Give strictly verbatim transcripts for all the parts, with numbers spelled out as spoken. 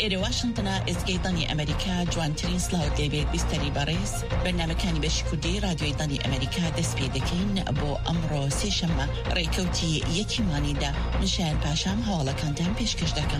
ئێرە واشنگتنە ئێسکەی دانی ئەمریکا جوانترین سلااوت لێبێت بیستەری بەڕێز بەرنامەکانی بەشی کوردی رادیۆی دانی ئەمریکا دەست پێ دەکەین بۆ ئەمڕۆ سێشەممە ڕێکەوتی یەکی مانیدا نشان پاشام هەواڵەکانتان پێشکەش دەکەم.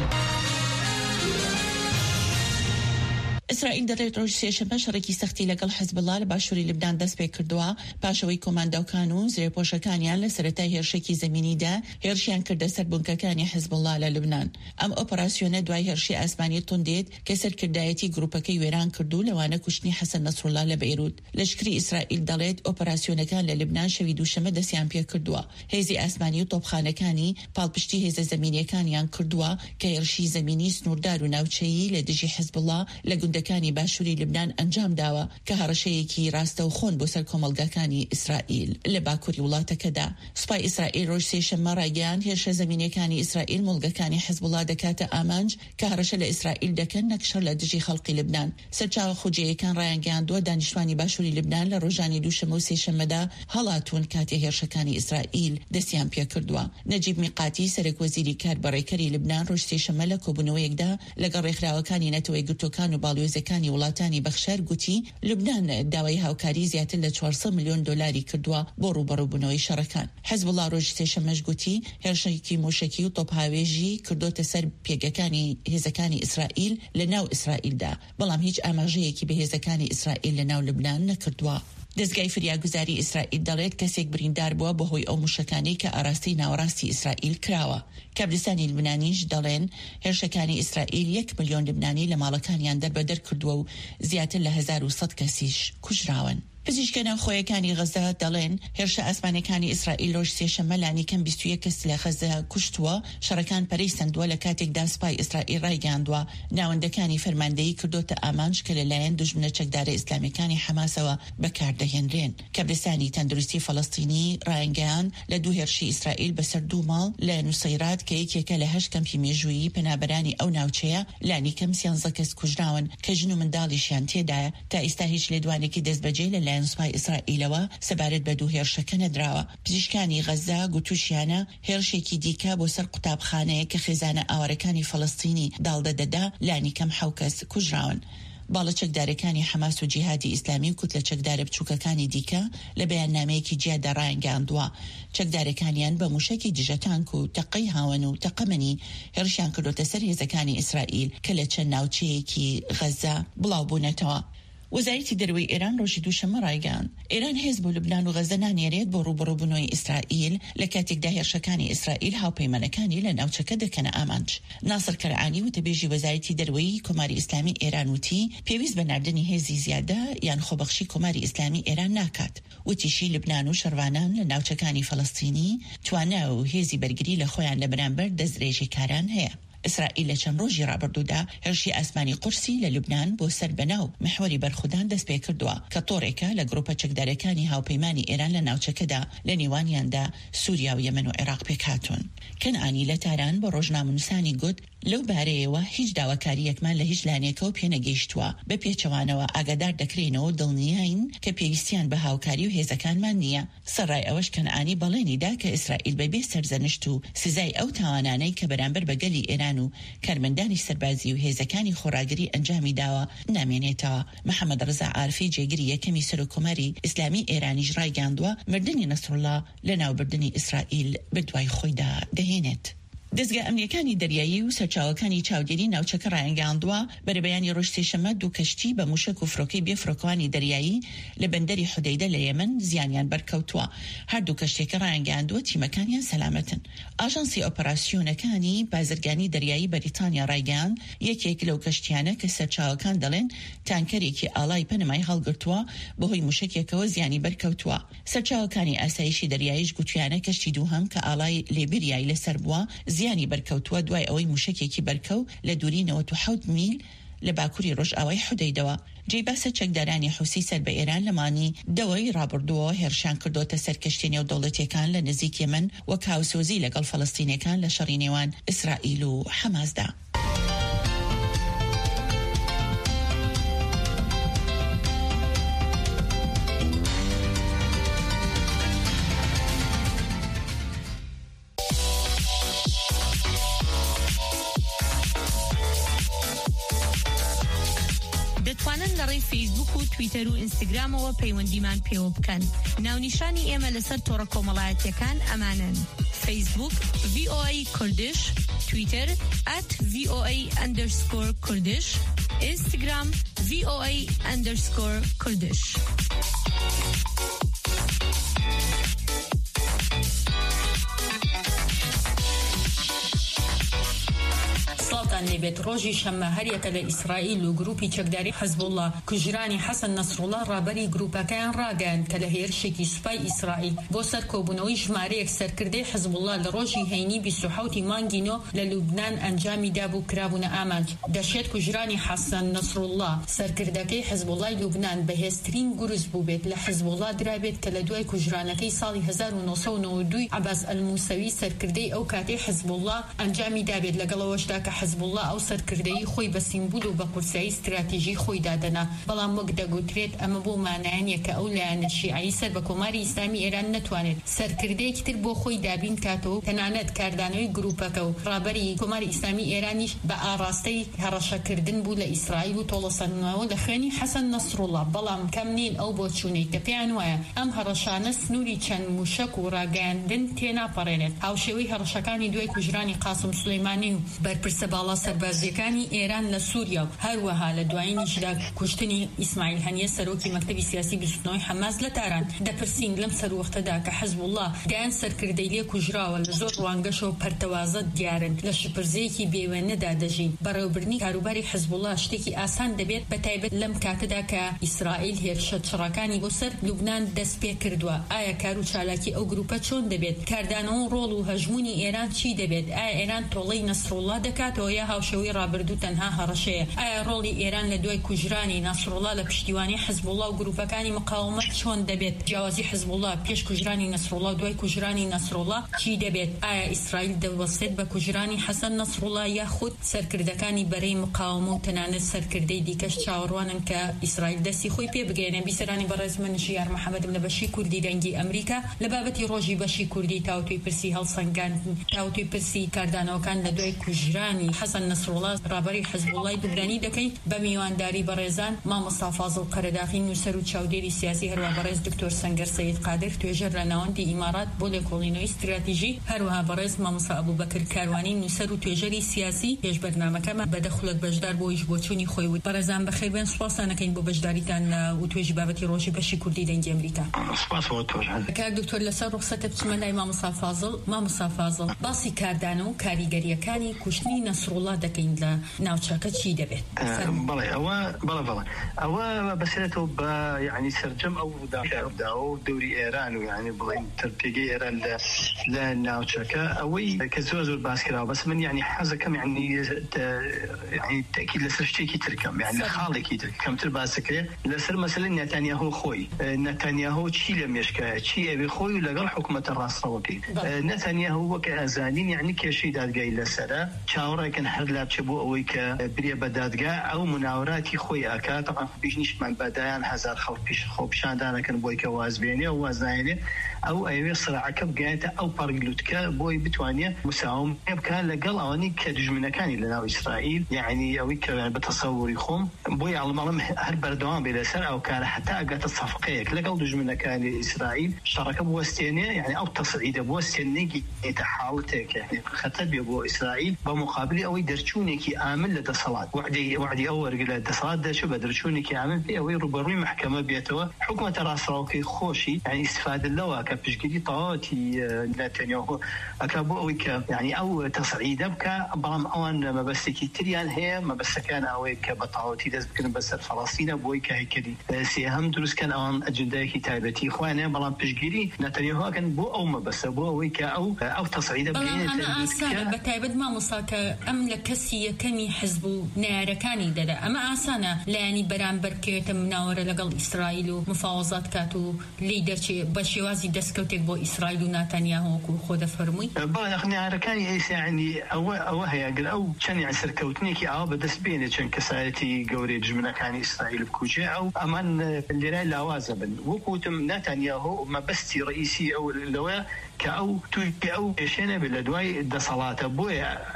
ئیسرائیل دەڕێت ڕۆژ سێشەممە شەڕێکی سەختی لەگەڵ حیزبڵڵا لە باشووری لبنان دەست پێ کردووە پاشەوەی کۆماندۆکان و زێرپۆشەکانیان لە سەرەتای هێرشێکی زەمینیدا هێرشیان کردە سەر بنکەکانی حیزبڵڵا لە لبنان. ئەم ئۆپەراسیۆنە دوای هێرشی ئاسمانی تۆندێت کە سەرکردایەتی گروپەکەی وێران کردو لەوانە کوشتنی حەسەن نەسڕوڵڵا لە بەیروت. لەشکری ئیسرائیل دەڵێت ئۆپەراسیۆنەکان لە لبنان شەوی دووشەمە دەستیان پێ کردووە. هێزی ئاسمانی و تۆپخانەکانی پاڵپشتی هێزە زەمینیەکانیان کردووە کە هێرشی زەمینی سنووردار و ناوچەیی لە دژی حیزبڵڵا لە گوندەکانی باشووری لبنان ئەنجام داوە کە هەڕەشەیەکی ڕاستە و خۆن بۆ سەر کۆمەڵگەکانی ئیسرائیل لە باکووری وڵاتەکەدا. سوپای ئیسرائیل ڕۆژ سێشەممە ڕایگەیاند هێرشە زەمینیەکانی ئیسرائیل مڵگەکانی حیزبڵڵا دەکاتە ئامانج کە هەڕەشە لە ئیسرائیل دەکەن نەکشەر لە دژی خەڵقی لبنان. سەرچاوە خوجەیەکان ڕایانگەیاندووە دانیشتوانی باشووری لبنان لە ڕۆژانی دووشەمە و سێشەممەدا هەڵاتون کاتێ هێرشەکانی ئیسرائیل دەستیان پێ کردووە. نەجیب میقاتی سەرۆکوەزیری کاربڕێکەری لبنان ڕۆژ سێشەممە لە کۆبوونەوەیەکدا لەگەڵ ڕێکخراوەکانی نەتەوەی گرتوەکان و باڵوێزەکانی وڵاتانی بەخشەر گوتی لبنان داوای هاوکاری زیاتر لە چوارسەد ملیۆن دۆلاری کردووە بۆ ڕوبەڕووبوونەوەی شەڕەکان. حیزبڵڵا ڕۆژ سێشەممەش گوتی هێرشێکی موشکی و تۆپهاوێژی کردوتە سەر پێگەکانی هێزەکانی ئیسرائیل لە ناو ئیسرائیلدا، بەڵام هیچ ئاماژەیەکی بە هێزەکانی ئیسرائیل لە ناو لبنان نەکردووە. دەستگای فریاگوزاری ئیسرائیل دەڵێت کەسێک بریندار بووە بەهۆی ئەو موشەکانی کە ئاراستی ناوەڕاستی ئیسرائیل کراوە. کابرسانی لبنانیش دەڵێن هێرشەکانی ئیسرائیل یەک ملیۆن لبنانی لە ماڵەکانیان دەربەدەر کردووە و زیاتر لە هەزار و سەد کەسیش کوژراون. پزیشکە ناوخۆیەکانی غەزە دەڵێن هێرشە ئاسمانەکانی ئیسرائیل ڕۆژ سێشەممە لانی کەم بیست و یەک کەس لە غەزە کوشتووە. شەڕەکان پەرەی سندووە لە کاتێکدا سوپای ئیسرائیل ڕایگەاندووە ناوەندەکانی فەرماندەیی کردوتە ئامانج کە لەلایەن دوژمنە چەکدارە ئیسلامیەکانی حەماسەوە بەکاردەهێنرێن. کابرسانی تەندروستی فەڵەستینی ڕایگەیاند لە دوو هێرشی ئیسرائیل بەسەر دوو ماڵ لە نووسەیرات کە یەکێکە لە هەشت کەمپی مێژوویی پەنابەرانی ئەو ناوچەیە لانی کەم سیانزە کەس کوژراون کە ژن و منداڵیشیان تێدایە. تا ئێستا هیچ لێدوانێکی دەستبەجێ لە لایەن سوپای ئیسرائیلەوە سەبارەت بە دوو هێرشەکە نەدراوە. پزیشکانی غەزە گوتوشیانە هێرشێکی دیکە بۆ سەر قوتابخانەیە کە خێزانە ئاوارەکانی فەڵەستینی داڵدەدەدا لانی کەم حەوت کەس کوژراون. باڵە چەکدارەکانی حەماس و جیهادی ئیسلامی و کوتلە چەکدارە بچووکەکانی دیکە لە بەیاننامەیەکی جیادا ڕایانگەاندووە چەکدارەکانیان بە موشەکی دژەتانک و تەقەی هاون و تەقەمەنی هێرشیان کردوتە سەر هێزەکانی ئیسرائیل کە لە چەند ناوچەیەکی غەزە بڵاو بوونەتەوە. وەزارەتی دەروی ئێران ڕۆژی دووشەممە ڕایگەاند ئێران هێز بۆ لبنان و غەزە نانێرێت بۆ ڕوبەڕووبوونەوەی ئیسرائیل لە کاتێکدا هێرشەکانی ئیسرائیل هاوپەیمانەکانی لە ناوچەکە دەکەنە ئامانج. ناسر کەرعانی وتەبێژی وەزارەتی دەروی کۆماری ئیسلامی ئێران وتی پێویست بە ناردنی هێزی زیادە یان خۆبەخشی کۆماری ئیسلامی ئێران ناکات. وتیشی لبنان و شەروانان لە ناوچەکانی فەڵەستینی توانە و هێزی بەرگری لە خۆیان لە بەرامبەر دەستدرێژی کاران هەیە. ئیسرائیل لە چەند ڕۆژی ڕابردوودا هێرشی ئاسمانی قورسی لە لوبنان بۆ سەر بەناو محوەری بەرخودان دەست پێ کردووە کە تۆڕێکە لە گروپە چەکدارەکانی هاوپەیمانی ئێران لە ناوچەکەدا لە نێوانیاندا سووریا و یەمەن و عێراق پێک هاتوون. کەنعانی لە تاران بە ڕۆژنامەنووسانی گوت لەو بارەیەوە هیچ داواکاری یەکمان لە هیچ لانێکەوە پێنەگەیشتووە. بە پێچەوانەوە ئاگادار دەکرێنەوە دڵنیاین کە پێویستیان بە هاوکاری و هێزەکانمان نییە. سەرڕای ئەوەش کەنعانی بەڵێنیدا کە ئیسرائیل بەبێ سەرزەنشت و سزای ئەو تاوانانەی کە بەرامبەر بە گەلی ئێران و کارمەندانی سەربازی و هێزەکانی خۆراگری ئەنجامی داوە نامێنێتەوە. محەممەد ڕزا عارفی جێگیری یەکەمی سەرۆکۆماری ئیسلامی ئێرانیش ڕایگەاندووە مردنی نەسڕوڵڵا لە ناوبردنی ئیسرائیل بەدوای خۆیدا دەهێنێت. دەستگا ئەمنیەکانی دەریایی و سەرچاوەکانی چاودێری ناوچەکە ڕایانگەاندووە بەرەبەیانی ڕۆژ سێشەممە دوو کەشتی بە موشک و فرۆکەی بێفرۆکەوانی دەریایی لە بەندەری حودەیدە لە یەمەن زیانیان بەرکەوتووە. هەردوو کەشتێکە ڕایانگەاندووە تیمەکانیان سەلامەتن. ئاژانسی ئۆپەراسیۆنەکانی بازرگانی دەریایی بەریتانیا ڕایگەاند یەکێک لەو کەشتیانە کە سەرچاوەکان دەڵێن تانکەرێکی ئاڵای پەنەمای هەڵگرتووە بەهۆی موشکێکەوە زیانی بەرکەوتووە. سەرچاوەکانی ئاسایشی دەریاییش گوتیانە کەشتی دووهەم کە ئاڵای لێبریایی لەسەر بووە زیانی بەرکەوتووە دوای ئەوەی موشکێکی بەرکەو لە دووری نەوەت و حەوت میل لە باکووری ڕۆژئاوای حودەیدەوە. جێباسە چەکدارانی حوسی سەر بە ئێران لەمانی دەوەی ڕابردووە هێرشان کردوتە سەر کەشتێ نێودەوڵەتیەکان لە نزیک یەمەن وە کاوسۆزی لەگەڵ فەڵەستینیەکان لە شەڕی نێوان ئیسرائیل و حەماسدا. ئاڵۆی فیسبوک و تویتەر و ئینستاگرامەوە پەیوەندیمان پێوە بکەن. ناونیشانی ئێمە لەسەر تۆڕە کۆمەڵایەتیەکان ئەمانن: فیسبوک وی او ای کوردش، تویتر at voa underscore kurdish، Instagram voa underscore kurdish. سڵاتان لێبێت. ڕۆژی شەممە هەریەکە لە ئیسرائیل و گروپی چەکداری حەزبوڵڵا کوژرانی حەسەن نەسڕوڵڵا ڕابەری گروپەکەیان ڕاگەیاند کە لە هێرشێکی سوپای ئیسرائیل بۆ سەر کۆبوونەوەی ژمارەیەک سەرکردەی حەزبوڵڵا لە ڕۆژی هەینی بیست و حەوتی مانگی نۆ لە لوبنان ئەنجامی دابوو کرابوونە ئامانج. دەشێت کوژرانی حەسەن نەسڕوڵڵا سەرکردەکەی حەزبوڵڵای لوبنان بەهێزترین گورز بوو بێت لە حەزبوڵڵا درابێت کە لە دوای کوژرانەکەی ساڵی هەزار و نۆ سەد و نۆ و دوو عەباس ئەلموسەوی سەرکردەی ئەو کاتەی حەزبوڵڵا ئەنجامی دابێت، لەگەڵەوەشدا کە حەزبوڵڵا ئەو سەرکردەی خۆی بە سیمبول و بە قورسایی استراتیژی خۆی دادەنا. بەڵام وەک دەگوترێت ئەمە بۆ مانایانیە کە ئەو لایەنە شیعەیی سەر بە کۆماری ئیسلامی ئێران نەتوانێت سەرکردەیەکی تر بۆ خۆی دابین کاتەوە. تەنانەت کاردانەوەی گروپەکە و ڕابەری کۆماری ئیسلامی ئێرانیش بە ئاڕاستەی هەڕەشەکردن بوو لە ئیسرائیل و تۆڵەسەندنەوە لە خوێنی حەسەن نەسڕوڵڵا. بەڵام کەم نین ئەو بۆ چوونەی کە پێیان وایە ئەم هەڕەشانە سنووری چەند موشک و ڕاگەاندن تێناپەڕێنێت. هاوشێوەی هەڕەشەکانی دوای کوژرانی قاسم سولەیمانی و بەرپرسە باڵا سەربازیەکانی ئێران لە سووریا و هەروەها لە دوایینیشدا کوشتنی ئیسماعیل هەنیە سەرۆکی مەکتەبی سیاسی بیستنەوەی حەماس لە تاران. دەپرسین لەم سەروەختەدا کە حەزبوڵڵا دایان سەرکردەی لێ کوژراوە لە زۆر ڕوانگەشەوە پەرتەوازە دیارن، لە شپرزەیەکی بێوێنەدا دەژین. بەڕێوەبردنی کاروباری حەزبوڵڵا شتێکی ئاسان دەبێت بەتایبەت لەم کاتەدا کە ئیسرائیل هێرشە چڕەکانی بۆ سەر لوبنان دەست پێ کردووە. ئایا کار و چالاکی ئەو گروپە چۆن دەبێت؟ کاردانەوە ڕۆڵ و هەژمونی ئێران چی دەبێت؟ ئایا ئێران تۆڵەی نەسڕوڵڵا دەکاتەوە یا هاوشێوەی ڕابردوو تەنها هەڕەشەیە؟ ئایا ڕۆڵی ئێران لە دوای کوژرانی نەسڕوڵڵا لە پشتیوانی حەزبوڵڵا و گروپەکانی مقاومەت چۆن دەبێت؟ جیاوازی حەزبوڵڵا پێش کوژرانی نەسڕوڵڵا و دوای کوژرانی نەسڕوڵڵا چی دەبێت؟ ئایا ئیسرائیل دەوەستێت بە کوژرانی حەسەن نەسڕوڵڵا یاخود سەرکردەکانی بەرەی مقاومە و تەنانەت سەرکردەی دیکەش چاوەڕوانن کە ئیسرائیل دەستی خۆی پێ بگەێنێ؟ بیسەرانی بەڕێز من ژیار محەممەدم لە بەشی کوردی دەنگی ئەمریکا لە بابەتی ڕۆژی بەشی کوردی تاوتوی پرسی هەڵسەنگان تاوتوی پرسی کاردانەوەکان لە دوای کوژرانی حەسەن نەسڕوڵڵا ڕابەری حەزبوڵڵای دوبلانی دەکەین بە میوانداری بەڕێزان مامۆستا فازڵ قەرەداغی نووسەر و چاودێری سیاسی، هەروە بەڕێز دکتۆر سەنگەر سەید قادر توێژەر لە ناوەندی ئیمارات بۆ لێکۆڵینەوەی استراتیژی، هەروەها بەڕێز مامۆستا ئەبوبەکر کاروانی نووسەر و توێژەری سیاسی. پێش بەرنامەکەمە بەدەخولک بەشدار بۆیش بۆ چوونی خۆی وت. بەڕێزان بەخێربێن، سوپاسانەکەین بۆ بەشداریتان و توێژی بابەتی ڕۆژی بەشی کوردی دەنگی ئەمریکا. سپاس بۆ تۆ. کاک دکتۆر لەسەر ڕوخسەتە بچمە لای مامۆستا فازڵ. مامۆستا فازڵ، باسی کاردانە و کاریگەریەکانی کوشتنی نەسڕوڵڵا دەکەین لە ناوچەکە چی دەبێت؟ بەڵێ ئەوە بەڵێ بەڵێ ئەوە بەسێتەوە بە یعنی سەرجەم ئەو دادا و دەوری ئێران و یعنی بڵێن تەرپێگەی ئێران لە ناوچەکە ئەوەی کە زۆر زۆر باس کراوە. بەس من یعنی حەزەکەم یعنی یعنی تەکید لەسەر شتێکی ترکەم، یعنی خاڵێکی تر کەمتر باسەکرێ لەسەر مەسەلەی نەتانیاهو خۆی. نەتانیاهو چی لە مێشکایە، چی ئەوێ خۆی و لەگەڵ حکوومەتە ڕاستەوەکەی. نەتانیاهو وەک ئازانین یعنی کێشەی دادگای لەسەرە چاوەڕێکن هەر لا بچێ بۆ ئەوەی کە برێ بە دادگا ئەو مناوراتی خۆی ئاکات. طبعا پیشنیشتمان بەدایان هەزار خەڵک پیش خۆپشاندانەکەن بۆی کە وازبێنێ و وازنایێنێ ئەو ئەوێ سرعەکە بگەێتە ئەو پەرگلوتکە بۆی بتوانێت مساومە بکات لەگەڵ ئەوانی کە دژمنەکانی لەناو ئیسرائیل، یعنی ئەوەی کە بە تەسەووری خۆم بۆی ئەڵمەڵم هەر بەردەوام بێ لەسەر ئەو کارە حتا ئەگاتە سەفقەیەک لەگەڵ دژمنەکانی ئیسرائیل شەڕەکە بوەستێنێ، یعنی ئەو تەسعیدە بوەستێنێکی ئێتە حاڵەتێک خەتەر بێ بۆ ئیسرائیل بە مقابلی ئەوەی دەرچوونێکی ئامن لە دەسەڵات وعدی وعدی ئەو وەرگە لە دەسەڵات دەچێت بە دەرچوونێکی ئامن پێ ئەوەی ڕوبەڕووی محکەمە بێتەوە حکوومەتە ڕاستەوخەی خۆشی، یعنی استفادە لەوە کە پشتگیری تەواوەتی نەتەنیاهو ئەکا بۆ ئەوەی کە یعنی ئەو تەسعیدە بکە. بەڵام ئەوان مەبەستێکی تریان هەیە، مەبەستەکان ئەوەی کە بە تەواوەتی دەست بکەن بەسەر فەڵەستینە بۆی کە هەیکەلی سێهەم دروستکەن. ئەوان ئەجندایەکی تایبەتی خۆیانەیە، بەڵام پشتگیری نەتەنیاهوکەن بۆ ئەو مەبەستە بۆ ئەوەی کە ئەو ئەو تەسعیدە بگەێنێتە بە تایبەت مامۆستا کە ئەم لە کەسی یەکەمی حزب و نارەکانی دەدا. ئەمە ئاسانە لایەنی بەرامبەر بکرێتە مناوەرە لەگەڵ ئیسرائیل و مفاوەزات کات و لی دەرچێ بە شێوازی دەستکەوتێک بۆ ئیسرائیل و ناتانیاهوکو خۆ دەفەرمووی. بەڵێ نارەکانی ئێستا یعنی ئەوە ئەوە هەیە گەر ئەو چەند سەرکەوتنێکی ئەوە بەدەست بێنێ چەند کەسایەتی گەورەی دژمنەکانی ئیسرائیل بکوژێ ئەو ئەمان لێرای لاوازە بن. وەکوتم ناتانیاهو مەبەستی ڕئیسی ئەو لەوە کە ئەو توی ئەو پێشێنە بێت لە دوای دەسەڵاتە. بۆیە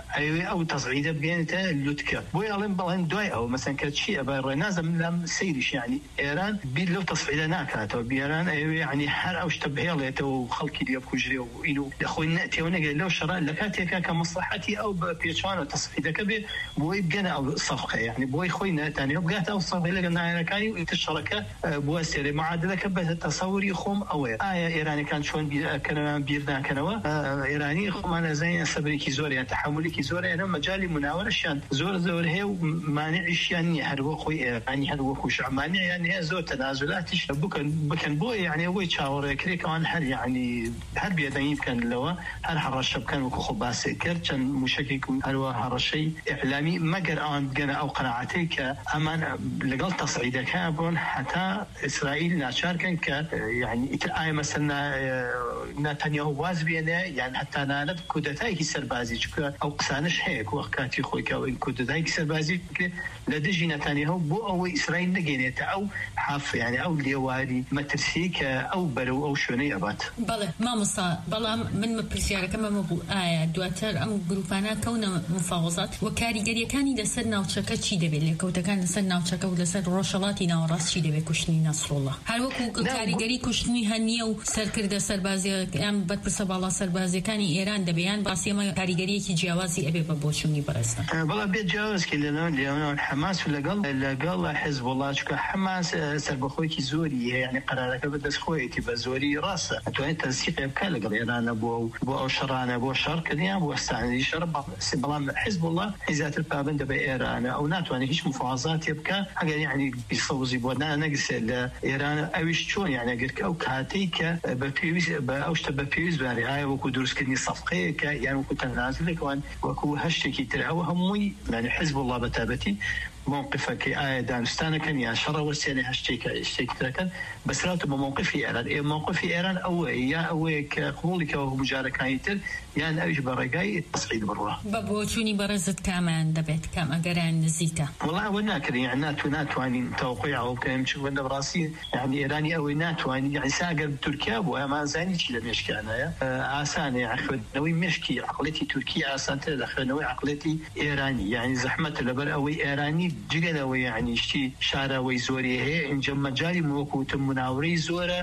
أي أو تصعيد بينته لوتكا بويالين بلين دوي أو مثلا كشيء برنازم لم سيرش يعني إيران بيلو تصعيد ناكاتو بإيران أي يعني حر أو شتبه ليته وخلق اليوم كجري وإنه أخوي نأتي ونقول لو شراء لكاتي كمصلحتي أو بيشان وتصعيد كبير بوي بجنا أو صفقة يعني بوي خوينا تاني وبقات أو صفقة لقنا كاني ويتشارك بواسطة معادلة كبه تصوري خم أو آية إيراني كان شون بي كان بيرنا كانوا إيراني خم أنا زين سبري كيزوري يعني تحملي كيزوري أنا مجالي مناورة شان زور زور هي مانعش يعني هرو خوي يعني هرو خوش مانع يعني زور تنازلاتش بكن بكن بوي يعني هو يشاور كري كمان هر يعني هر بيدين كان لوا هر حرشب كان وخباس كرتشن مشكك هرو هرشي إعلامي ما قرأان جنا أو قناعتي كأمان لقل تصعيد كابون حتى إسرائيل ناشر كان ك يعني آية مثلا نتنياهو واز بينه يعني حتى أنا كودتاي كسربازي أو قسانش هيك وقتي خويك أو كودتاي كسربازي لدجي نتنياهو بو أو إسرائيل نجينته أو حاف يعني أو ليواري مترسيك أو بلو أو شوني أبات. بله ما مصا بله من مبرسيارة كما مبو آية دواتر أم جروبانا كون مفاوضات وكاري جري كاني لسنا وشكا شي دبي اللي كوتا كان لسنا وشكا ولسنا روشلاتي نوراس شي دبي كشني نصر الله. هل وكو كاري جري كشني هنية وسر كرده سربازي أم بتبصب الله سربازي كاني إيران دبيان بس يوم كاري جري كي جوازي أبي ببوشوني برسنا. بله بيتجاوز كلنا اليوم حماس ولا قال لا قال حزب الله شكا حماس سربخوي كي زوري يعني قرارك بدس خوي تبى زوري راسه. توين تنسيق يبكى لقى إيران أبو أبو شران أبو شرق دي أبو استعني شرب سبلام حزب الله حزات البابن دبي إيران أو ناتو يعني هيش مفاوضات يبكى حاجة يعني بيصوزي بودنا نقص إيران أويش شون يعني قلت أو كاتيك ببيوز بأوش تببيوز باري هاي وكو دروس كني صفقة ك يعني وكو تنازل كمان وكو هشتكي ترى هموي يعني حزب الله بتابتي موقفك آية دانستان كان يا شر وسيني هشتيك اشتيك تركن بس لا تبغى موقفي إيران إيه موقفي إيران أو يا أو كقبولك أو مجارك هايتر يعني أيش برجاي تصعيد برا بابوشوني برزت كمان دبت كم أجران نزيته والله وناكر يعني ناتو ناتو يعني توقيع أو كلام شو بنا براسي يعني إيراني أو ناتو يعني يعني ساقر تركيا وما زاني شيء لم يشكي أنا يا آسان عقد نوي مشكي عقلتي تركيا آسان تدخل نوي عقلتي إيراني يعني زحمة لبر أو إيراني جينا ويعني شيء شارع ويزوري هي إن جم مجالي موقوت مناوري زورة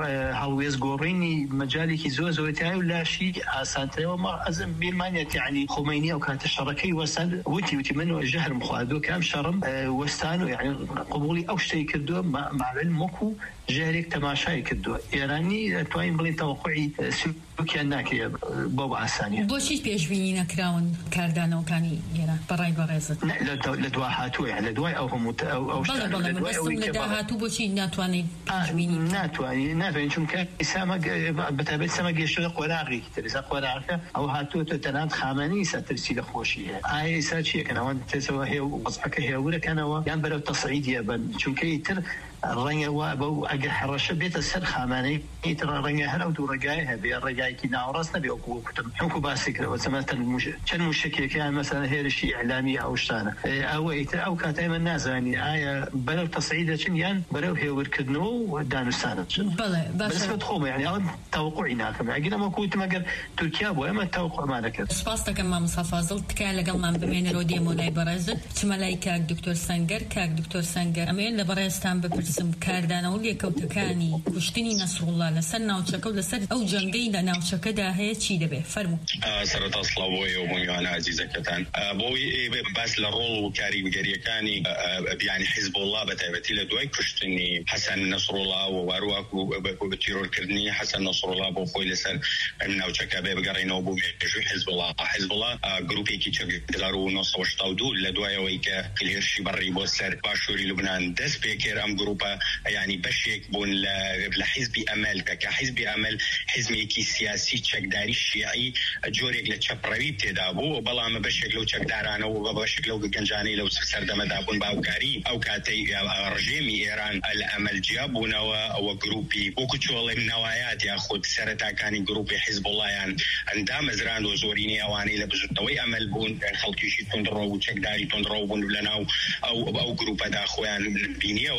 هالويز قوريني مجالي كي زور زورتها ولا شيء آسان وما أزم بيرمانيا يعني خميني أو كانت الشركة وصل وتي وتي منه الجهر مخادو كام شرم أه وستانو يعني قبولي أو شيء كدو مع مع العلم مكو جاريك تماشاي كدو إيراني توين بلين توقعي سوكي ناكي بابا ثانية. بوشيش بيجبيني نكراون كاردانو كاني يرا براي برازة. لا لدواهاتو يعني لدواي أو هم أو أو بلا بلا من بس لدواهاتو بوشي ناتواني بيجبيني. ناتواني ناتواني شو كان سامق بتابع سامق يشتغل قراغي ترى قراغي أو هاتو تتناد خامني سترسيل خوشية. أي ساتشي كان وان تسوى هي وقصحك هي ولا كان هو يعني بلو تصعيد يابن شو كيتر الرنجة وابو أجر حرشة بيت السر خامني يتر الرنجة هلا ودور رجايها بالرجاي كنا وراسنا بيوقو كتم حكوا باسك وسمعنا المش كان مشكلة كان مثلا هي الشيء إعلامي أو شتانة أو يتر أو كاتم الناس يعني آية بلو تصعيدة شنيان بلو هي وركدنو ودانستان. بلى بس بتخوم يعني أنا توقعنا كم أجينا ما كنت مجر تركيا وما توقع ما لك. سباستا كمان مصافازل تكال قلنا بين رودي مولاي برازت تملايك دكتور سانجر كاك دكتور سانجر أمين لبرازتان ببرسم كاردانا ولي كوتكاني كشتني نصر الله لسنا وشكو لسر أو جنجينا ناوشك ده هي شيء ده فرمو. سرت أصلا بوي وبني أنا عزيزة كتان بوي بس للرول وكاري جريكاني يعني حزب الله بتابتي لدوي كشتني حسن نصر الله وواروك وبتيرور كردني حسن نصر الله بوفوي لسر ناوشك بقرينا وبوي حزب الله حزب الله جروبي كي تشجع دارو نص وشتاودو لدوي ويك كليرشي بري بوسر باشوري لبنان دس بيكر أم جروبا يعني بشيك بون لحزب أمل كحزب أمل حزبي كي سياسي تشجداري الشيعي جوريك لتشبروي بتدابو بلا ما بشيك لو تشجدارنا وبشيك لو جنجاني لو سردم دابون باوكاري أو كاتي رجيمي إيران الأمل جابونا وجروبي وكتشول النوايات ياخد سرتا كان جروبي حزب الله يعني عندما زران وزوريني أواني لبزوتوي أمل بون خلقي شيء تندرو وتشجداري تندرو بون لنا أو أو جروب هذا أخوان بيني وكدو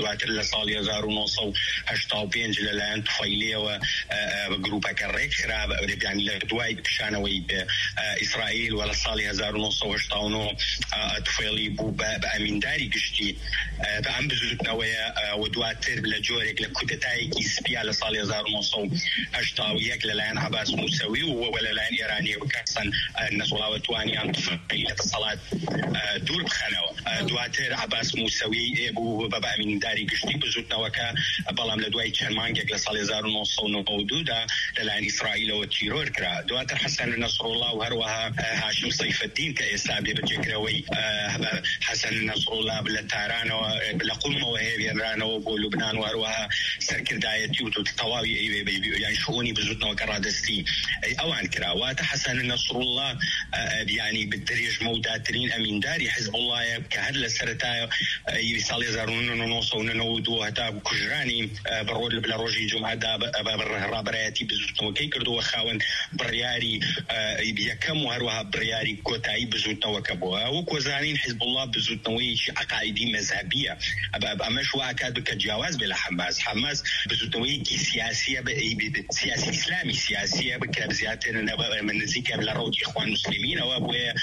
دواتر لسال هزار ونص وهشتا وبينج للان طفيلية وجروبك الركرة يعني لدواي بشانوي إسرائيل ولا سال هزار ونص وهشتا ونو طفيلي بو بأمين داري قشتي بأم بزوجنا ويا ودواتر لجورك لكودتاي كيسبيا لسال هزار ونص هشتا وياك للان عباس موسوي ولا لان إيراني وكاسن النصولا وتواني عن طفيلة الصلاة دور بخناوة دواتر عباس موسوي بو بابا أمين داري قشتي بزوجنا وكا بلام لدواي كان مانجك لسال هزار ونص ونودودا للان إسرائيل وتيرور كرا دواتر حسن نصر الله وهروها هاشم صيف الدين كإسابي بجكروي حسن نصر الله بلتارانا بلقمة وهي بيرانا وبلبنان وهروها سركر دايتي وتطواوي يعني شؤوني بزوجنا وكرادستي أوان كرا وتحسن نصر الله يعني بالدريج موداترين أمين داري حزب الله كهدل السرطايا يصال يزارون ونص ونودو هتا كجراني برود بلاروجي جمعة دا برابرياتي بزوجنا وكي كردو وخاون برياري بيكم وهروها برياري كوتاي بزوجنا وكبوها وكوزانين حزب الله بزوجنا ويش عقائدي مذهبية أمش وأكاد كجواز بلا حماس حماس بزوجنا ويكي سياسية سياسي إسلامي سياسية بكابزياتنا من نزيكا بلا روج إخوان مسلمين وأبويا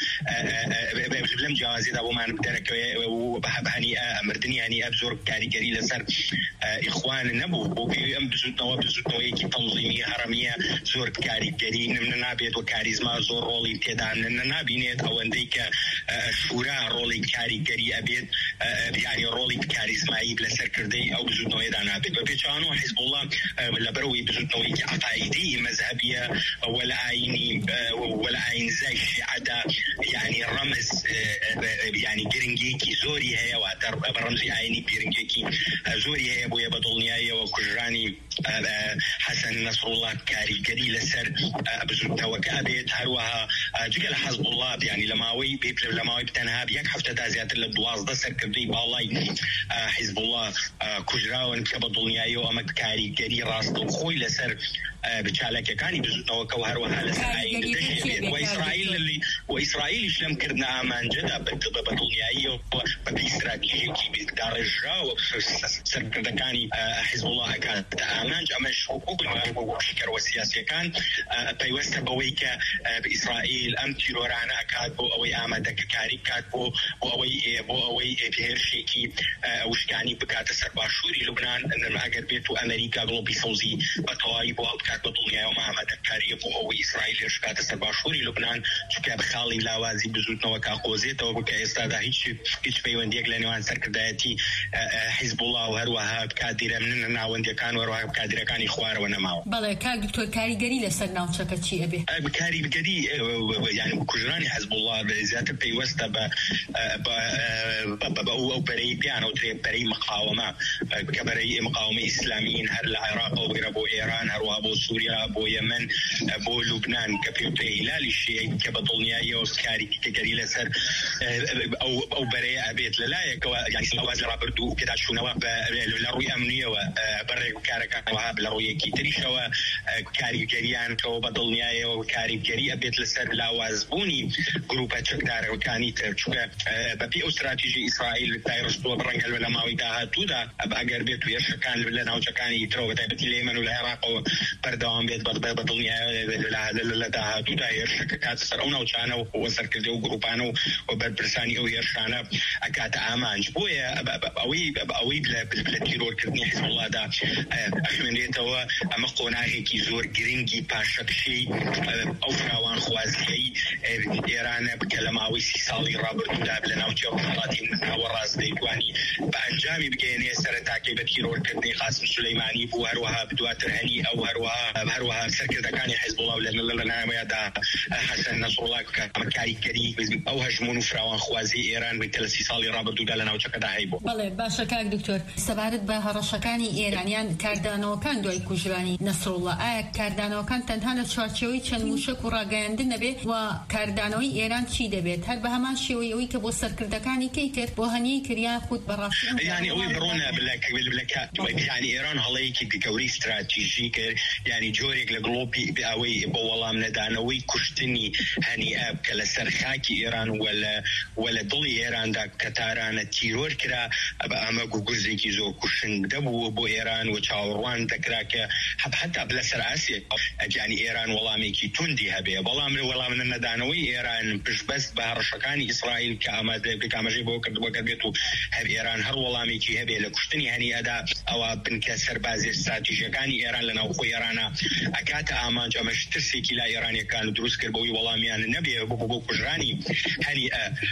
بلم جوازي دابو ما نبدأك وبحبهني مردني يعني أبزور كاري كاري لسر إخوان نبو وبي أم بزوجنا وبزوجنا ويكي تنظيمية هرمية زور كاري كاري من نابيت وكاريزما زور رولي كده من نابينيت أو عندك شورا رولي كاري كاري أبيت يعني رولي كاريزماي بلا سركردي أو بزوجنا ويدا نابيت وبيتشانو حزب الله ولا بروي بزوجنا ويكي عقائدي مذهبية ولا عيني ولا عين زي الشيعة يعني رمز يعني جرينجيكي زوري هي وتر برمزي عيني بيرنجيكي زوري هي بويا بطلنيايا وكجراني حسن نصر الله كاري كاري لسر بزوجنا وكابيت هروها جل حزب الله يعني لماوي بيبل لماوي بتنها بيك حفتة تازيات الدواز ده سر كردي بالله حزب الله كجراون كبطلنيايا وأمك كاري كاري راس خوي لسر بتشالك كاني بزوجنا وكوهروها لسر عين وإسرائيل اللي وإسرائيل إسلام كردنا أمان جدا بطلنيايا وباستراتيجيكي بدرجة وسر كردا كاني حزب الله كان أمانج أمش حقوق وشكر والسياسي كان بيوست بويك بإسرائيل أم تيرورانا كاتبو أو آمدك كاري كاتبو أو أو بهرشيكي وش كاني بكات سرباشوري لبنان إن ما أجر بيتو أمريكا غلوبي صوزي بتوايب أو كاتبو دنيا وما آمدك كاري أو إسرائيل إيش كات سرباشوري لبنان شو كبخالي لاوازي بزوجنا وكاقوزيت أو بكاستاذ هيش هيش بيونديك لأنه سر كدايتي حزب الله وهروها بكادير مننا وندي كانوا وهروها بكادير كان إخوار ونماو. بله كار دكتور كاري جري لسنا وشكل شيء أبي. بكاري بجدي يعني كجراني حزب الله بزيادة بيوستا ب ب ب أو بري بيان أو تري بري مقاومة كبري مقاومة إسلاميين هر العراق أو غربو إيران هروها بو سوريا بو يمن بو لبنان كبيوتي هلال الشيء كبطلنيا وكاري كجري لسر أو أو بري أبيت لا يعني سواز رابردو كذا شو نوا بالرؤية أمنية وبري كارك وها بالرؤية كيتريشة وكاري جريان كوبطلنيا وكاري جري أبيت لسر لاوازبوني جروبات شكدار وكاني ترشوا ببيئة استراتيجي إسرائيل تايرستو برنجل ولا ما ويدها تودا أبغى بيت ويرشكان لنا وشكان يترو بتبت اليمن والعراق وبردوام بيت بطلنيا لا لا لا ده تودا يرشك كات سرعنا وشانه وسر كده وجروبانه وبرساني أو يرشانه أكاد أمان جبويا أوي أوي بلا بلا تيرور كرني حزب الله ده أخمنيته هو مقونا هيك يزور جرينجي باشك شيء أو فراوان خوازي إيران بكلمة ويسي صالي رابر دابلنا وجو خلاطي من وراس ديواني بأنجامي بجيني سرتاكي بتيرور كرني قاسم سليماني بوهروها بدواتر هني أو هروها بهروها سركر دكاني حزب الله ولا لا لا ما يدا حسن نصر الله كمكاري كري أو هجمون فراوان خوازي إيران بتلسي صالي رابر دابلنا وجو كذا هيبو. بله باشا كاك دكتور سبارت بهرشكاني إيرانيان كاردانو كان دوي كوجراني نصر الله ئایا کاردانەوەکان تەنها لە چوارچێوەی چەند موشک و ڕاگەیاندن دەبێت و کاردانەوەی ئێران چی دەبێت هەر بە هەمان شێوەی ئەوەی کە بۆ سەرکردەکانی کەی کرد بۆ هەنیەی کریا خود بەڕاستی يعني ئەوەی بڕۆنە يعني ئێران هەڵەیەکی گەورەی استراتیژی کرد یعنی جۆرێک لە گڵۆپی ئەوەی بۆ وەڵام نەدانەوەی کوشتنی هەنی ئەب کە لە سەر خاکی ئێران وەلە دڵی ئێراندا کە تارانە تیرۆر کرا ئەمە گوگوزێکی زۆر کوشندە بوو بۆ ئێران و چاوەڕوان دەکرا کە حتا لەسەر ئاسیە ئەجانی ئێران وەڵامێکی توندی هەبێ بەڵام وەڵام نەدانەوەی ئێران پشتبەست بە هەڕەشەکانی ئیسرائیل کە ئامادەکامەژەی بۆ کردووەکە بێت و هەر ئێران هەر وەڵامێکی هەبێ لە کوشتنی هەنی ئەدا ئەوە بنکە سەربازی استراتیژیەکانی ئێران لە ناوخۆی ئێرانە ئەکاتە ئامانج ئەمەش ترسێکی لا ئێرانیەکان دروست کرد بۆی وەڵامیان نەبێ بۆ بۆ کوژرانی هەنی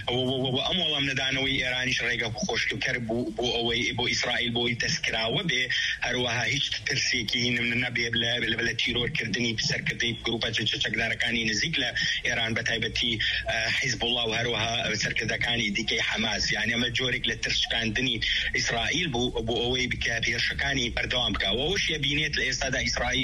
ئەم وەڵام نەدانەوەی ئێرانیش ڕێگە خۆشکەکرد بۆ ئەوەی بۆ ئیسرائیل بۆی دەستکراوە بێ هەروەها هیچ ترسێکی نەبێ لە تیرۆرکردنی سەرکردەی گروپە چەکدارەکانی نزیک لە ئێران بەتایبەتی حیزب الله و هەروەها سەرکردەکانی دیکەی حەماس یعنی ئەمە جۆرێک لە ترسکاندنی ئیسرائیل بوو بۆ ئەوەی بکە پێشەکانی بەردەوام بکە ئەوەش بینێت لە ئێستادا ئیسرائیل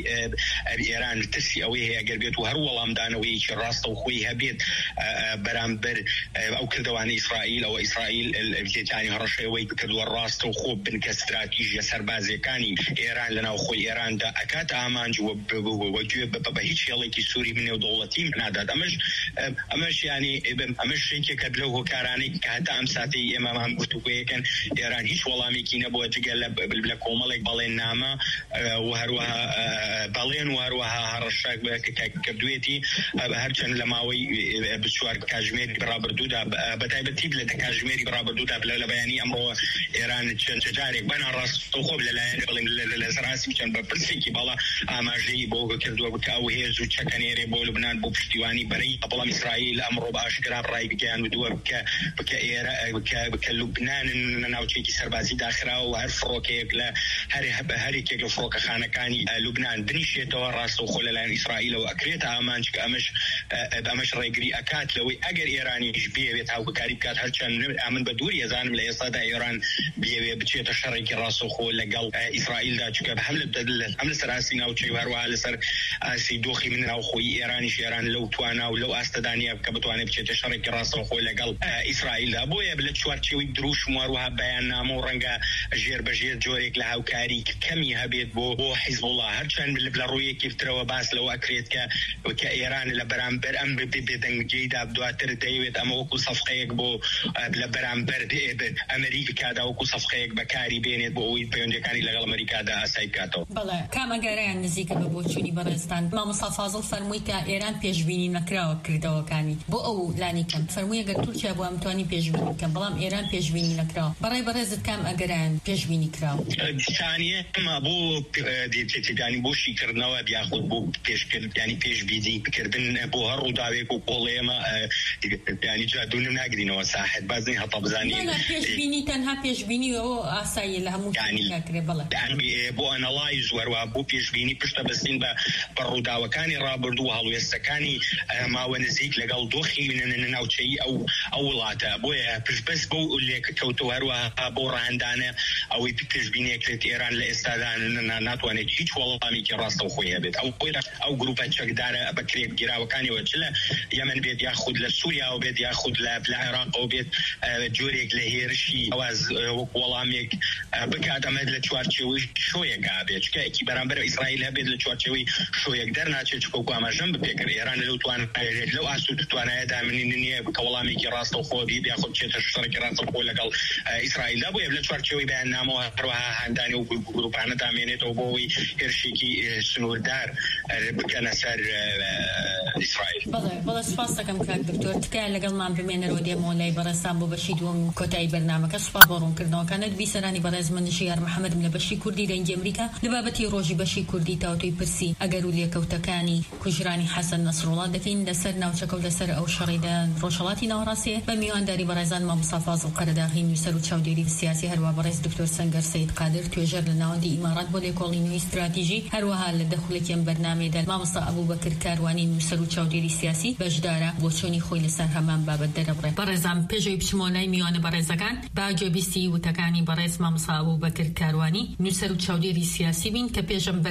ئێران ترسی ئەوەی هەیە ئەگەر بێت و هەر وەڵامدانەوەیکی ڕاستە و خۆی هەبێت بەرامبەر ئەو کردوانە ئیسرائیل ئەوە ئیسرائیل ێتانی هەڕەشەوەی بکردووە ڕاستە و خۆ بنکە استراتیژیە سەربازیەکانی ئێران لەناو خۆی ئێراندا ئەکات ئامانج وەگوێ بە هیچ هێڵێکی سووری نێودەوڵەتی نادات ئەمەش ئەمەش ینی ئەمەش شتێکە لەو هۆکارانەی کە هەتا ئەم ساتەی ئێمە هەم گفتوگویەکەن ئێران هیچ وەڵامێکی نەبووە جگە لە کۆمەڵێک بەڵێن نامە و هەروەها بەڵێن و هەروەها هەڕەشەک کردوێتی هەرچەند لە ماوەی چوار کاتژمێری بەڕابردوودا بەتایبەتی لە کاتژمێری بەڕابردوودا لە بەیانی ئەمڕۆ ئێران چەند جارێک بەناڕاست خۆ لەلایەن بڵێن لە سەراسی بچەند بە پرسێکی باڵا ئاماژەی بۆ کردووە بکە ئەو هێز و چەکەنێرێ بۆ لوبنان بۆ پشتیوانی بەرەی بەڵام ئیسرائیل ئەمڕۆ بە ئاشکرا ڕای بگەیان دووە بکە بکە ئێرە بکە لوبنان ناوچێکی سەربازی داخراوە و هەر فڕۆکەیەک لە هەرێکێک لە فڕۆکەخانەکانی لوبنان بنیشێتەوە ڕاستە و خۆ لەلایەن ئیسرائیلەوە ئەکرێتە ئامانج کە ئەمەش ئەمەش ڕێگری ئەکات لەوەی ئەگەر ئێرانیش بێوێت هاوبەکاری بکات هەرچەند ئەمن بە دووری ئەزانم لە ئێستادا ئێران بێوێ بچێتە شەڕێکی ڕاستە و خۆ لەگەڵ ئیسرائیلدا چکە هەم لە سەراسی ناوچەی و هەروەها لەسەر ئاسی دۆخی من ناوخۆی ئێرانیش ئێران لەو توانا و لەو ئاستەدانیە بکە بتوانێت بچێتە شەڕێکی ڕاستە و خۆ لەگەڵ ئیسرائیلدا بۆیە لە چوارچێوەی دروش و هەروەها بەیاننامە و ڕەنگە ژێر بەژێر جۆرێک لە هاوکاری کەمی هەبێت بۆ بۆ حیزب الله هەرچەند لە ڕوویەکی ترەوە باس لەوە ئەکرێت کە کە ئێران لە بەرامبەر ئەم بێدەنگیدا دواتر دەیەوێت ئەمە وەکو سەفقەیەک بۆ لە بەرامبەر ئەمریکادا وەکو سەفقەیەک بەکاری بێنێت بۆ ئەوەی پەیوەندیەکانی لەگەڵ ئەمریکادا ئاسایی بکاتەوە. بەڵێ کامەگەرەیان نزیکە بە بۆچوونی بەڕێستان مامۆستا فازڵ فەرمووی کە ئێران پێشبینی نەکراوە کردەوەکانی بۆ ئەو لانی کەم فەرمووی ئەگەر تورکیا بۆ ئەمتوانی پێشبینی بکەم بەڵام ئێران پێشبینی نەکراوە بەڕێ بەڕێزت کام ئەگەرەیان پێشبینی کراوە ثانیە ئەمە بۆ دێتێتیدانی بۆ شیکردنەوە بیاخود بۆ پێشکرد ینی پێشبینی بکردن بۆ هەر ڕووداوێک و کۆڵێمە ینی جادوونم ناگرینەوە ساحت بازنی هەتا بزانین پێشبینی تەنها پێشبینی ئەوە ئاسایی لە هەموو کاکرێ بڵێ بۆ ئەنەڵایز وەروە بۆ پێشبینی پشتە بەستین بە ڕووداوەکانی ڕابردوو هەڵوێستەکانی ماوە نزیک لەگەڵ دۆخی ناوچەیی ئەو ئەو وڵاتە بۆیە پشتبەست بۆ لێک کەوتەوە هەروەها بۆ ڕاهەندانە ئەوەی پێشبینیەکرێت ئێران لە ئێستادا ناتوانێت هیچ وەڵامێکی ڕاستە و خۆی هەبێت ئەو ئەو گروپە چەکدارە بەکرێت گیراوەکانیەوە چ لە یەمەن بێت یاخود لە سووریا بێت یاخود لە عێراق بێت جۆرێک لە هێرشی ئەواز وەک وەڵامێک بکات ئەمە لە چوارچێوەی شۆیەکا بێت چکە ئەکی بەرامبەر ئیسرائیل هەبێت لە چوارچێوەی شۆیەک دەرناچێت چکە و ئاماژەم بپێکرد ئێران لەو توانێت لەو ئاسوود توانایەدا منی نییە بکە وەڵامێکی ڕاستە و خۆ بی یاخود بچێتە شەڕێکی ڕاستە و خۆ لەگەڵ ئیسرائیلدا بۆیە لە چوارچێوەی بەیاننامەوە هەروەها هەندانی و گروپانە دامێنێتەوە بۆەوەی هێرشێکی سنووردار بکەنە سەر ئیسرائیل. بەڵێ بەڵێ سپاس دەکەم کاک دکتۆر تکایە لەگەڵمان بمێنەرەوە دێمەوە لای بەڕێستان بۆ بەشی دووەم کۆتایی بەرنامەکە سوپاس بۆ ڕوونکردنەوەکانت بیسەرانی بەڕێز من شیار محەممەدم لە بەشی کوردی دەنگی ئەمریکا لە بابەتی ڕۆژی بەشی کوردی تاوتوی پرسی ئەگەر و لێکەوتەکانی کوژرانی حەسەن نەسڕوڵڵا دەکەین لەسەر ناوچەکە و لەسەر ئەو شەڕیدا ڕۆژهەڵاتی ناوەڕاستیە بە میوانداری بەڕێزان مامۆستا فازڵ قەرەداغی نووسەر و چاودێری سیاسی هەروە بەڕێز دکتۆر سەنگەر سەید قادر توێژەر لە ناوەندی ئیمارات بۆ لێکۆڵینەوەی استراتیژی هەروەها لە دەخولێکی ئەم بەرنامەیەدا مامۆستا ئەبووبەکر کاروانی نووسەر و چاودێری سیاسی بەشدارە بۆ چۆنی خۆی لەسەر هەمان بابەت دەرەبڕێ. بەڕێزان پێشەوەی بچمەوە لای میوانە بەڕێزەکان با گوێبیستی وتەکانی بەڕێز مامۆستا ئەبووبەکر کاروانی نووسەر و چاودێری سیاسی بین کە پێشەم بەرنامەیە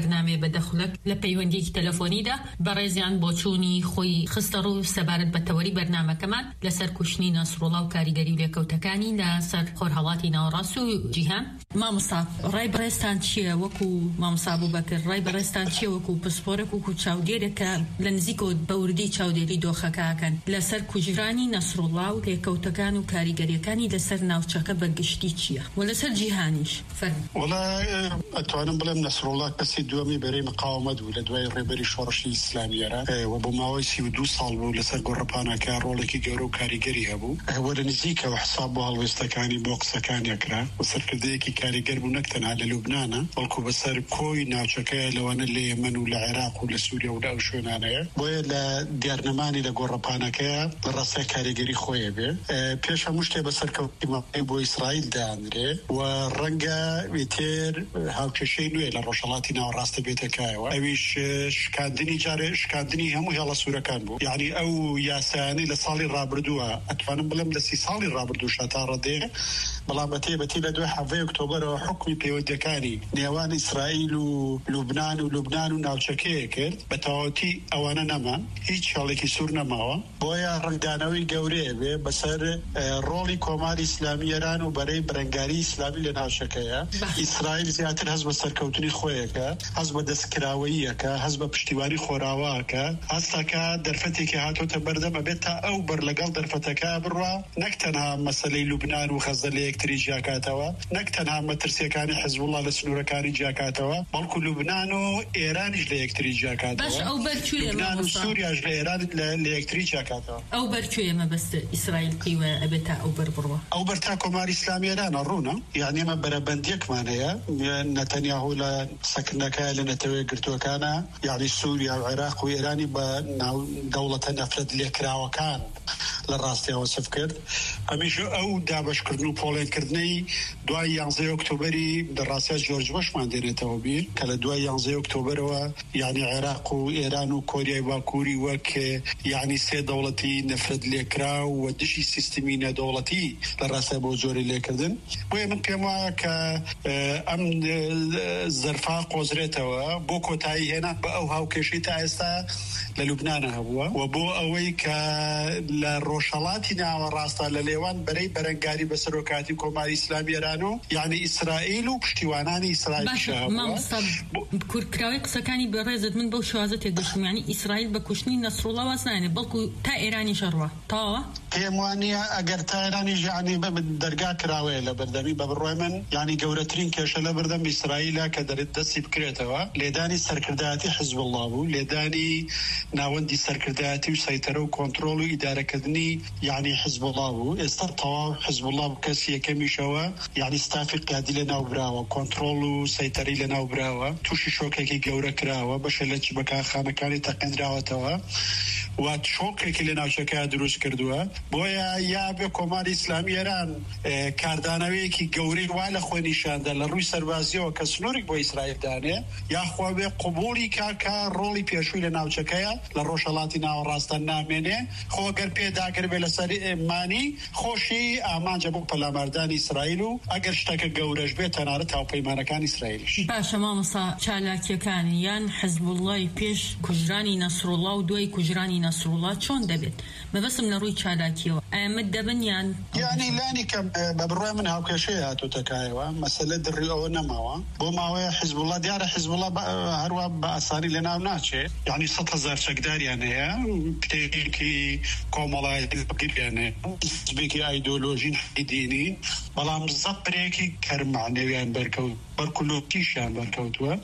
بەدەخولک لە پەیوەندیەکی تەلەفۆنیدا بەڕێزیان بۆ چوونی خۆی خستە ڕوو سەبارەت بە تەوەری بەرنامەکەمان لەسەر کوشتنی نەسڕوڵڵا و کاریگەری و لێکەوتەکانی لەسەر خۆرهەڵاتی ناوەڕاست و جیهان. مامۆستا ڕای بەڕێستان چییە وەکو مامۆستا بووبەکر ڕای بەڕێستان چییە وەکو پسپۆرێک وەکو چاودێرێکە لە نزیکەوە بەوردی چاودێری دۆخەکەکەن لەسەر کوژرانی نەسڕوڵڵا و لێکەوتەکان و کاریگەریەکانی لەسەر ناوچەکە بەگشتی چییە و لەسەر جیهانیش فەرموو. وڵا ئەتوانم بڵێم نەسڕوڵڵا کەسی دووەمی بەرەی مقاومەت بوو لە دوای ڕێبەری شۆڕشی ئیسلامیەرە و بۆ ماوەی سی و دوو ساڵ بوو لەسەر گۆڕەپانەکە ڕۆڵێکی گەورە و کاریگەری هەبوو وەرە نزیکەوە حساب بۆ هەڵوێستەکانی بۆ قسەکانیەکرا و سەرکردەیەکی کاریگەر بوو نەک تەنها لە لوبنانە بەڵکو بەسەر کۆی ناوچەکەیە لەوانە لە یەمەن و لە عێراق و لە سووریا و لە ئەو شوێنانەیە بۆیە لە دیارنەمانی لە گۆڕەپانەکەیە لە ڕاستای کاریگەری خۆیە بێ پێش هەموو شتێ بەسەرکەوتی مەڵی بۆ ئیسرائیل دانرێ و ڕەنگە وێتێر هاوکێشەی نوێ لە ڕۆژهەڵاتی ناوەڕاستە بێتەکایەوە ئەویش شکاندنی جارێ شکاندنی هەموو هێڵە سوورەکان بوو یعنی ئەو یاسایانەی لە ساڵی ڕابردووە ئەتوانم بڵێم لە سی ساڵی ڕابردوو شتا ڕەدێ بەڵام بەتێبەتی لە دوای حەڤەی ئۆکتۆبەرەوە حکمی پەیوەندیەکانی نێوان ئیسرائیل و لوبنان و لوبنان و ناوچەکەیە کرد بە تەواوەتی ئەوانە نەمان هیچ هەڵێکی سوور نەماوە بۆیە ڕنگدانەوەی گەورەیە بێ بەسەر ڕۆڵی کۆماری ئیسلامی ئێران و بەرەی بەرەنگاری ئیسلامی لە ناوچەکەیە ئیسرائیل زیاتر هەست بە سەرکەوتنی خۆیەکە هەست بە دەستکراوەیەکە هەست بە پشتیوانی خۆراواکە هەستەکە دەرفەتێکی هاتۆتە بەردەمە بێت تا ئەو بەر لەگەڵ دەرفەتەکە بڕوا نەک تەنها مەسەلەی لوبنان و خەزە لە یەکتری جیاکاتەوە نەک تەنها مەترسیەکانی حیزبوڵڵا لە سنوورەکانی جیاکاتەوە بەڵکو لوبنان و ئێرانیش لە یەکتری جیاکاتەوە ئەو بەرچوویە لوبنان و سووریاش لە ئێران لە یەکتری جیاکاتەوە ئەو بەرچوویە مەبەست ئیسرائیل کیوە ئەبێت تا ئەو بەر بڕوە ئەو بەر تا کۆماری ئیسلامی ئێرانە ڕوونە یعنی ئێمە بەرەبەندیەکمان هەیە نەتەنیاهو لە سەکنەکە لە نەتەوەی گرتووەکانە یعنی سووریا و عێراق و ئێرانی بە دەوڵەتە نەفرەت لێکراوەکان لە ڕاستیەوە سف کرد ئەمیش ئەو دابشکردن و پۆڵێنکردنەی دوای یانزەی ئۆکتۆبەری دەڕاستیا جۆرج بۆشمان دێنێتەوە بیر کە لە دوای یانزەی ئۆکتۆبەرەوە یعنی عێراق و ئێران و کۆریای باکووری وەک یعنی سێ دەوڵەتی نەفرەت لێکرا و دشی سیستمی نەدەوڵەتی لە ڕاستای بۆ جۆری لێکردن بۆیە من پێم وایە کە ئەم زەرفا قۆزرێتەوە بۆ کۆتایی هێنا بە ئەو هاوکێشەی تا ئێستا لە لوبنانە هەبووە و بۆ ئەوەی کە لە ڕۆژهەڵاتی ناوەڕاستە لە لێوان بەرەی بەرەنگاری بەسەرۆکاتی کۆماری ئیسلامی ئێران و یعنی ئیسرائیل و پشتیوانانی ئیسرائیل کورتکراوی قسەکانی بەڕێزت من بەو شوازە تێگەشتم یعنی ئیسرائیل بە کوشتنی نەسڕوڵڵا واز نانێ بەڵکو تا ئێرانی شەڕوە تاوە پێم وانە ئەگەر تا ئێرانی ژانی دەرگا کراوەیە لە بەردەمی بە بڕۆی من یعنی گەورەترین کێشە لە بەردەم ئیسرائیلە کە دەرێت دەستی بکرێتەوە لێدانی سەرکردایەتی حیزبوڵڵا بوو لێدانی ناوەندی سەرکردایەتی و سەیتەرە و کۆنتڕۆڵ و ئیدارەکردنی یعنی حیزبوڵڵا بوو ئێستا تەواو حیزبوڵڵا بوو کەسی یەکەمیشەوە یعنی ستافی قیادی لە ناوبراوە کۆنتڕۆڵ و سەیتەری لە ناوبراوە تووشی شۆکێکی گەورە کراوە بەشە لە بەکارخانەکانی تەقیندراوەتەوە و شۆکێکی لە ناوچەکە دروست کردووە بۆیە یا بێ کۆماری ئیسلامی ئێران کاردانەوەیەکی گەورەی وا لە خۆی نیشاندا لە ڕووی سەربازیەوە کە سنوورێک بۆ ئیسرائیل دانێ یاخوا بێ قبوڵی کاکە ڕۆڵی پێشووی لە ناوچەکەیە لە ڕۆژهەڵاتی ناوەڕاستە نامێنێ خۆگەر پێداگر بێ لەسەر مانی خۆشی ئامانجە بۆ پەلاماردانی ئیسرائیل و ئەگەر شتەکە گەورەش بێت تەنانەت هاوپەیمانەکانی ئیسرائیلیش باشە مامۆستا چالاکیەکانی یان حیزبوڵڵای پێش کوژرانی نەسڕوڵڵا و دوای کوژرانی نەسڕوڵڵا چۆن دەبێت مەبەستم لە ڕووی چالاکیەوە ئەمەد دەبن یان یعنی لانی کە بە بڕۆی من هاوکێشەیە هاتووتەکایەوە مەسەلە دڕی ئەوە نەماوە بۆ ماوەیە حیزبوڵڵا دیارە حیزبوڵڵا هەروە بە ئاسانی لە ناو ناچێ یعنی سەد هەزار چەکداریان هەیە پتێکی کۆمەڵایەتی بگیریان هەیە حیزبێکی ئایدۆلۆژین دینی بەڵام زەپرێکی کەرمانەویان بەرکەوت بەرکولۆتیشیان بەرکەوتووە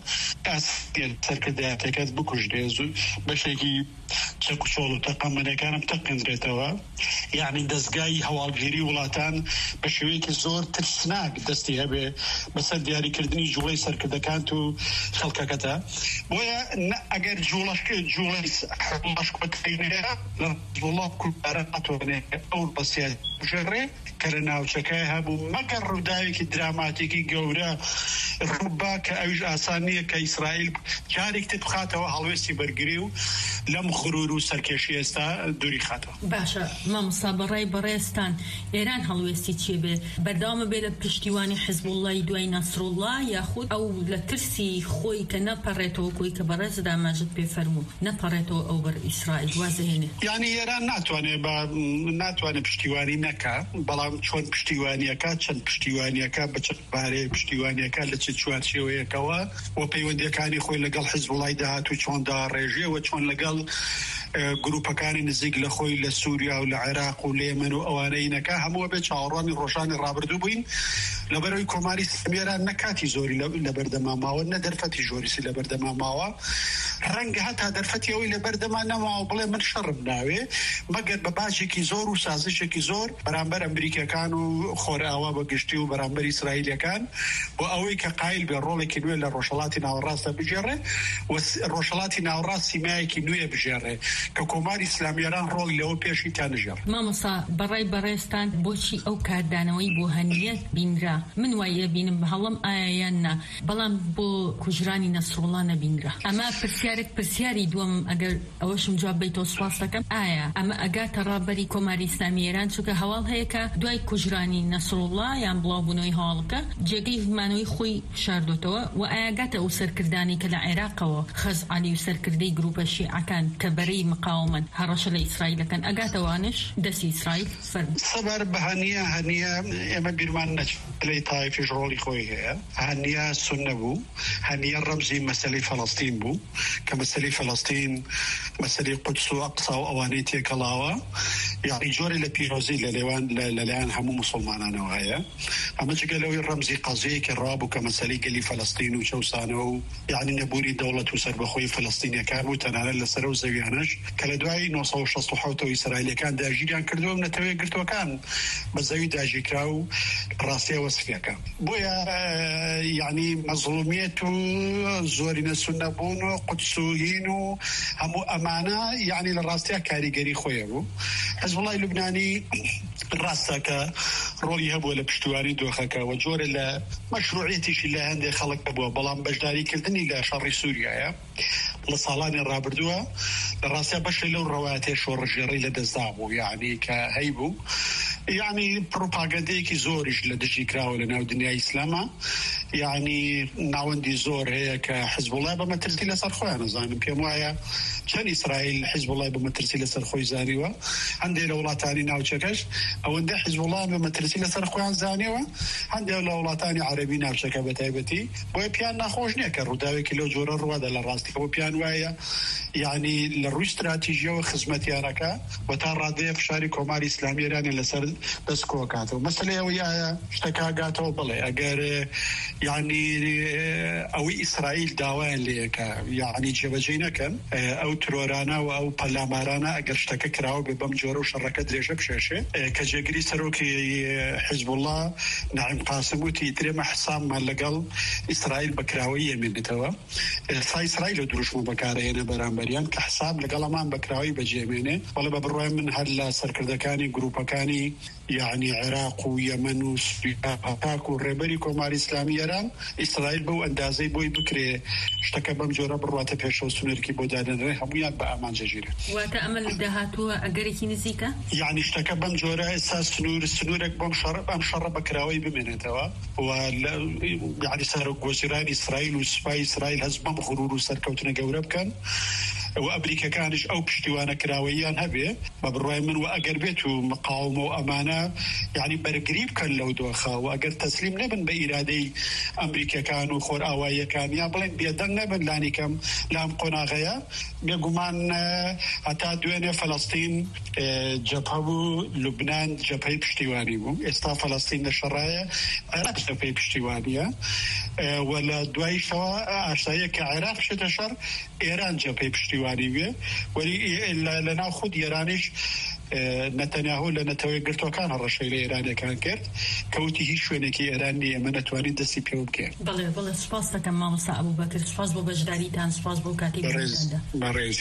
سەرکردایەتەکەت بکوژدێ بەشێکی چەک و چۆڵ و تەقەمەنەکانم تەقێنرێتەوە یعنی دەستگای هەواڵگیری وڵاتان بە شێوەیەکی زۆر ترسناک دەستی هەبێ بەسەر دیاریکردنی جوڵەی سەرکردەکان و خەڵکەکەتە بۆیە ئەگەر جوڵەش جوڵەی هەڵمەشک بکەینێ لە وڵات کوردارە ئەتوانێ ئەو بەسیات ژێڕێ کە لە ناوچەکەی هەبوو مەگەر ڕووداوێکی دراماتیکی گەورە ڕووبا کە ئەویش ئاسان نییە کە ئیسرائیل جارێک تێ بخاتەوە هەڵوێستی بەرگری و لەم خرور و سەرکێشی ئێستا دووری خاتەوە. باشە مامۆستا بەڕای بەڕێستان ئێران هەڵوێستی چێ بێ بەردەوامە بێ لە پشتیوانی حیزبوڵڵای دوای نەسڕوڵڵا یاخود ئەو لە ترسی خۆی کە نەپەڕێتەوە کۆی کە بەڕێزدا ماژت پێ فەرموو نەپەڕێتەوە ئەو بەر ئیسرائیل وازەهێنێ. یعنی ئێران ناتوانێت بە ناتوانێت پشتیوانی نەکا بەڵام چۆن پشتیوانیەکە چەند پشتیوانیەکە بە چەند بارەیە پشتیوانیەکە لە چ چوارچێوەیەکەوە و پەیوەندیەکانی خۆی لەگەڵ حیزبوڵای داهاتوو چۆن داڕێژێ و چۆن لەگەڵ گروپەکانی نزیک لە خۆی لە سووریا و لە عێراق و لە یەمەن و ئەوانەی نەکا هەمووە بێ چاوەڕوانی ڕۆژانی ڕابردوو بووین لەبەرەوەی کۆماری ئێران نەکاتی زۆری لە بەردەما ماوە نە دەرفەتی ژۆریسی لە بەردەما ماوە ڕەنگە هەتا دەرفەتی ئەوەی لە بەردەما نەماوە بڵێ من شەڕم ناوێ مەگەر بە باجێکی زۆر و سازشێکی زۆر بەرامبەر ئەمریکەکان و خۆرئاوا بەگشتی و بەرامبەر ئیسرائیلەکان و ئەوەی کە قایل بێ ڕۆڵێکی نوێ لە ڕۆژهەڵاتی ناوەڕاستە بژێڕێ و ڕۆژهەڵاتی ناوەڕاست سیمایەکی نوێ بژێڕێ کە کۆماری ئیسلامیێران ڕۆڵی لەوە پێشی تا نژێڕ. مامۆستا بەڕای بەڕێستان بۆچی ئەو کاردانەوەی بۆ هەنیەت بینرا من وایە بینم هەڵم ئایا یان نا بەڵام بۆ کوژرانی نەسڕوڵڵا نەبینرا. ئەمە پرسیارێک پرسیاری دووەم ئەگەر ئەوەشم جواب بیتەوە سواس دەکەم ئایا ئەمە ئەگاتە ڕابەری کۆماری ئیسلامی ئێران چونکە هەواڵ هەیە کە دوای کوژرانی نەسڕوڵڵا یان بڵاوبوونەوەی هەواڵەکە جێگەی مانەوەی خۆی شاردۆتەوە و ئایا گاتە ئەو سەرکردانی کە لە عێراقەوە خەزعەلی و سەرکردەی گروپە شیعەکان کە بەرەی مقاومەن هەڕەشە لە ئیسرائیلەکان ئەگاتەوانش دەستی ئیسرائیل فەرموو سەبار بە هەنیە هەنیە ئێمە بیرمان نەچێت لەی تایفیش ڕۆڵی خۆی هەیە هەنیە سونە بوو هەنیە ڕەمزی مەسەلەی فەڵەستین بوو کە مەسەلەی فەڵەستین مەسەلەی قودس و ئەقسا و ئەوانەی تێکەڵاوە یاغی جۆری لە پیرۆزی لە لێوان لەلایەن هەموو موسڵمانانەوە هەیە ئەمە جگەلەوەی ڕەمزی قەزەیەکی ڕابوو کە مەسەلەی گەلی فەڵەستین و چەوسانەوە و یعنی نەبووری دەوڵەت و سەربەخۆی فەڵەستینیەکان بوو تەنانەت لەسەر و زەویانەش کە لە دوای نۆ سەد و شەست و حەوت ئیسرائیلەکان داژیریان کردووە نەتەوەی گرتوەکان بە زەوی داژیکرا و ڕاستیە وەسفیەکە بۆیە یعنی مەزڵومیەت و زۆری نەسونە بوون و قودسوهین و هەموو ئەمانە یعنی لە ڕاستیە کاریگەری خۆیە بوو. حیزبوڵای لوبنانی ڕاستە کە ڕۆڵی هەبووە لە پشتیوانی دۆخەکە و جۆرە لە مەشروعیەتیشی لە هەندێک خەڵک بووە بەڵام بەشداریکردنی لە شەڕی سووریایە لە ساڵانی ڕابردووە لە ڕاستیە بەشی لەو ڕەوایەتێ شۆڕژێڕی لە دەستدا بوو یعنی کە هەی بوو یعنی پروپاگەندەیەکی زۆریش لە دژی کراوە لە ناو دنیای ئیسلامە یعنی ناوەندی زۆر هەیە کە حیزبوڵای بە مەترسی لەسەر خۆیان نەزانم پێم وایە چەند ئیسرائیل حیزبوڵای بە مەترسی لەسەر خۆی زانیوە هەندێک لە وڵاتانی ناوچەکەش ئەوەندە حیزبوڵای بە مەترسی لەسەر خۆیان زانیوە هەندێک لە وڵاتانی عەرەبی ناوچەکە بە تایبەتی بۆیە پیان ناخۆش نییە کە ڕووداوێکی لەو جۆرە ڕوادە لە ڕاستی بۆ پیان وایە یعنی لە ڕووی استراتیژیەوە خزمەتیانەکە و تا ڕادەیە فشاری کۆماری ئیسلامی ئێرانی لەسەر دەست کۆکاتەوە مەسەلەی ئەوەی ئایا شتەکە گاتەوە بڵێ ئەگەر یعنی ئەوەی ئیسرائیل داوایان لێیەکە یعنی جێبەجێ نەکەن ئەو ترۆرانە و ئەو پەلامارانە ئەگەر شتەکە کراوە بێ بەم جۆرە و شەڕەکە درێژە بشێشێ کە جێگیری سەرۆکی حیزبوڵڵا نەعیم قاسم وتی ترێمە حسابمان لەگەڵ ئیسرائیل بەکراوەی ئەمێنێتەوە ئێستا ئیسرائیل لە دروشمە بەکارهێنە بەرامبەریان کە حساب لەگەڵەمان بەکراوەی بەجێمێنێ بەڵێ بە بڕوای من هەر لە سەرکردەکانی گروپەکانی یعنی عێراق و یەمەن و سووریا پاک و ڕێبەری کۆماری ئیسلامی ئێران ئیسرائیل بەو ئەندازەی بۆی بکرێ شتەکە بەم جۆرە بڕواتە پێشەوە سنوورکی بۆ دادەنرێ هەمویان بە ئامانجەگیرێت. واتە ئەمە لە داهاتووە ئەگەرێکی نزیکە؟ یعنی شتەکە بەم جۆرە ئێستا سنوور سنوورێک بۆم شەڕ بەم شەڕە بەکراوەی بمێنێتەوە و یعنی سەرۆکوەزیرانی ئیسرائیل و سوپای ئیسرائیل هەست بەم غرور و سەرکەوتنە گەورە بکەن و ئەمریکەکانش ئەو پشتیوانە کراوەیان هەبێ بە بڕوای من و ئەگەر بێت و مقاومە و ئەمانە یعنی بەرگری بکەن لەو دۆخە و ئەگەر تەسلیم نەبن بە ئیرادەی ئەمریکەکان و خۆر ئاواییەکان یا بڵێن بێدەنگ نەبن لانیکەم لام قۆناغەیە بێگومان هەتا دوێنێ فەڵەستین جەبهە بوو لوبنان جەبهەی پشتیوانی بوو ئێستا فەڵەستین لە شەڕایە عێراق جەبهەی پشتیوانیە و لە دواییشەوە ئاشتاییە کە عێراق بشێتە شەڕ ئێران جەبهەی پشتیوانی بێ وەلی لەناو خود ئێرانیش نەتەنیاهو لە نەتەوەی گرتوەکان هەڕەشەی لە ئێرانەکان کرد کەوتی هیچ شوێنێکی ئێران نییە ئێمە نەتوانین دەستی پێ بکەین. بەڵێ بەڵێ سپاس دەکەم مامۆستا ئەبوبەکر، سپاس بۆ بەشداریتان، سپاس بۆ کاتێک بەڕێز.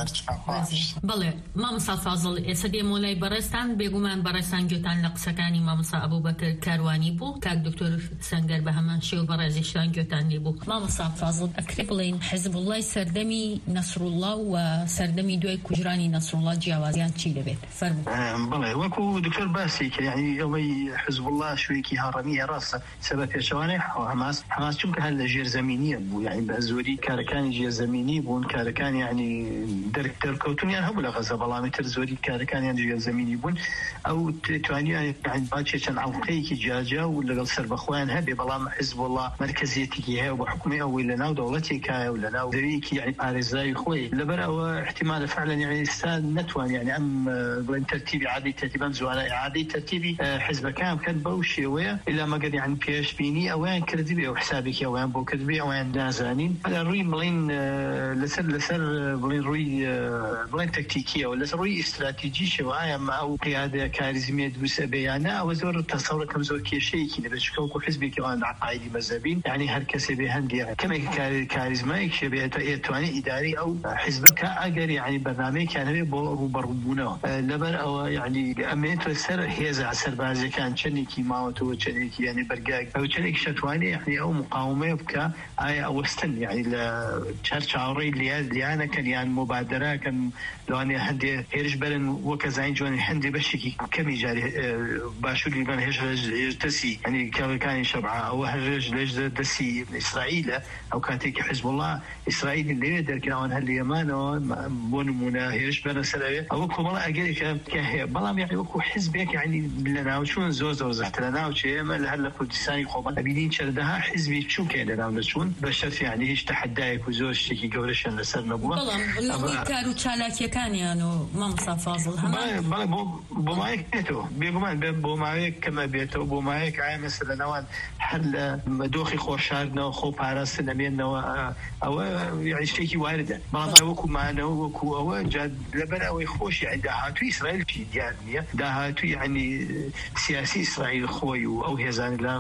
بەڵێ مامۆستا فازڵ ئێستا دێمە لای بەڕێستان، بێگومان بەڕێستان گوێتان لە قسەکانی مامۆستا ئەبوبەکر کاروانی بوو، کاک دکتۆر سەنگەر بە هەمان شێوە بەڕێزیشتان گوێتان لێ بوو. مامۆستا فازڵ ئەکرێ بڵێن حیزبوڵڵای سەردەمی نەسڕوڵڵا و سەردەمی دوای کوژرانی نەسڕوڵڵا جیاوازیان چی دەبێت؟ فەرموو. بەڵێ وەکو دکتۆر باسی کرد، یعنی ئەوەی حیزبوڵڵا شوێکی هاڕەمیە ڕاستە سەبەب پێشەوانەی هەماس هەماس چونکە هەر لە ژێرزەمینیە بوو، یعنی بە زۆری کارەکانی ژێرزەمینی بوون، کارەکان یعنی دەرکەوتونیان هەبوو لە غەزە، بەڵامی تر زۆری کارەکانیان ژێرزەمینی بوون. ئەو توانیان باچێ چەند ئەڵقەیەکی جاجا و لەگەڵ سەربەخۆیان هەبێ، بەڵام حیزبوڵڵا مرکزیەتێکی هەیە بە حکومەی ئەوەی لەناو دەوڵەتێکایە و لەناو دەویەکی یعنی پارێزایی خۆی، لەبەر ئەوە احتیمال فعلا یعنی ئێستا نەتوانێت یعنی ئەم بڵێن تەرتیبی عادی تەرتیبان جوانە عادی تەرتیبی حیزبەکان بکەن بەو شێوەیە ئیلا مەگەر یعنی پێشبینی ئەویان کردبێ و حسابێکی ئەویان بۆ کردبێ ئەویان نازانین. لە ڕووی بڵین لەسەر لەسەر بڵین ڕووی بڵین تەکتیکیەوە لەسەر ڕووی ئیستراتیجیشەوە ئایا ما ئەو قیادە کاریزمیە دروستە بێیانە، ئەوە زۆر تەسەوڕەکەم زۆر کێشەیەکی لەبێت چونکە وەکو حیزبێکی ئەوان عقایدی مەذهبین، یعنی هەر کەسێ بێ هەندێ کەمێک کاریزمایەکی بێت ئێتوانی ئیداری ئەو حیزبەکە ئەگەر یعنی بەرنامەیەکیان هەبێ بۆ ڕووبەڕووبوونەوە. لەبەر ئەوە یعنی ئەمێتە سەر هێزە سەربازەکان چەندێکی ماوەتەوە چەندێکی یعنی بەرگای ئەو چەندێکی شەتوانێ یعنی ئەو مقاومەیە بکە ئایا ئەوەستن یعنی لە چەر چاوەڕێی لیانەکەن یان مبادرەکەن لەوانێ هەندێ هێرش بەرن وەکە زین جوانی هەندێ بەشێکی کەمی جاری باشووری لیبان هێش دەسی ینی کەڵەکانی شەبعا ئەوە هەرێژ لێژ دەسی ئیسرائیلە. ئەو کاتێکی حیزبوڵڵا ئیسرائیل لێوێ دەرکراون هەر لە یەمانەوە بۆ نمونە هێرش بەرە سەرەوێ ئەوە کۆمەڵە ئەگەرێکە هەیە، بەڵام یعنی وەکو حیزبێک یعنی لە ناوچوون زۆر زۆر زەحتە لە ناوچێ ئێمە لە هەر لە کوردستانی خۆمان ئەبینین چەردەها حیزبی چووکێ لە ناو دەچوون بە شەرط یعنی هیچ تەحەدایەک و زۆر شتێکی گەورەشیان لەسەر نەبووە. بەڵام کار و چالاکیەکانیان و مامۆستا فازڵ هەمان بۆ مایەک بێتەوە بێگومان بۆ ماوەیەک کەمە بێتەوە بۆ مایەک ئایا مەسەلە لەناوان هەر لە دۆخی خۆشاردنەوە خۆ پاراستن ئەمێنەوە ئەوە یعنی شتێکی واردە، بەڵام وەکو مانەوە وەکو ئەوە لەبەر ئەوەی خۆشی داهاتووی ئیسرائیلکی دیار نییە، داهاتووی یعنی سیاسی ئیسرائیل خۆی و ئەو هێزانی لە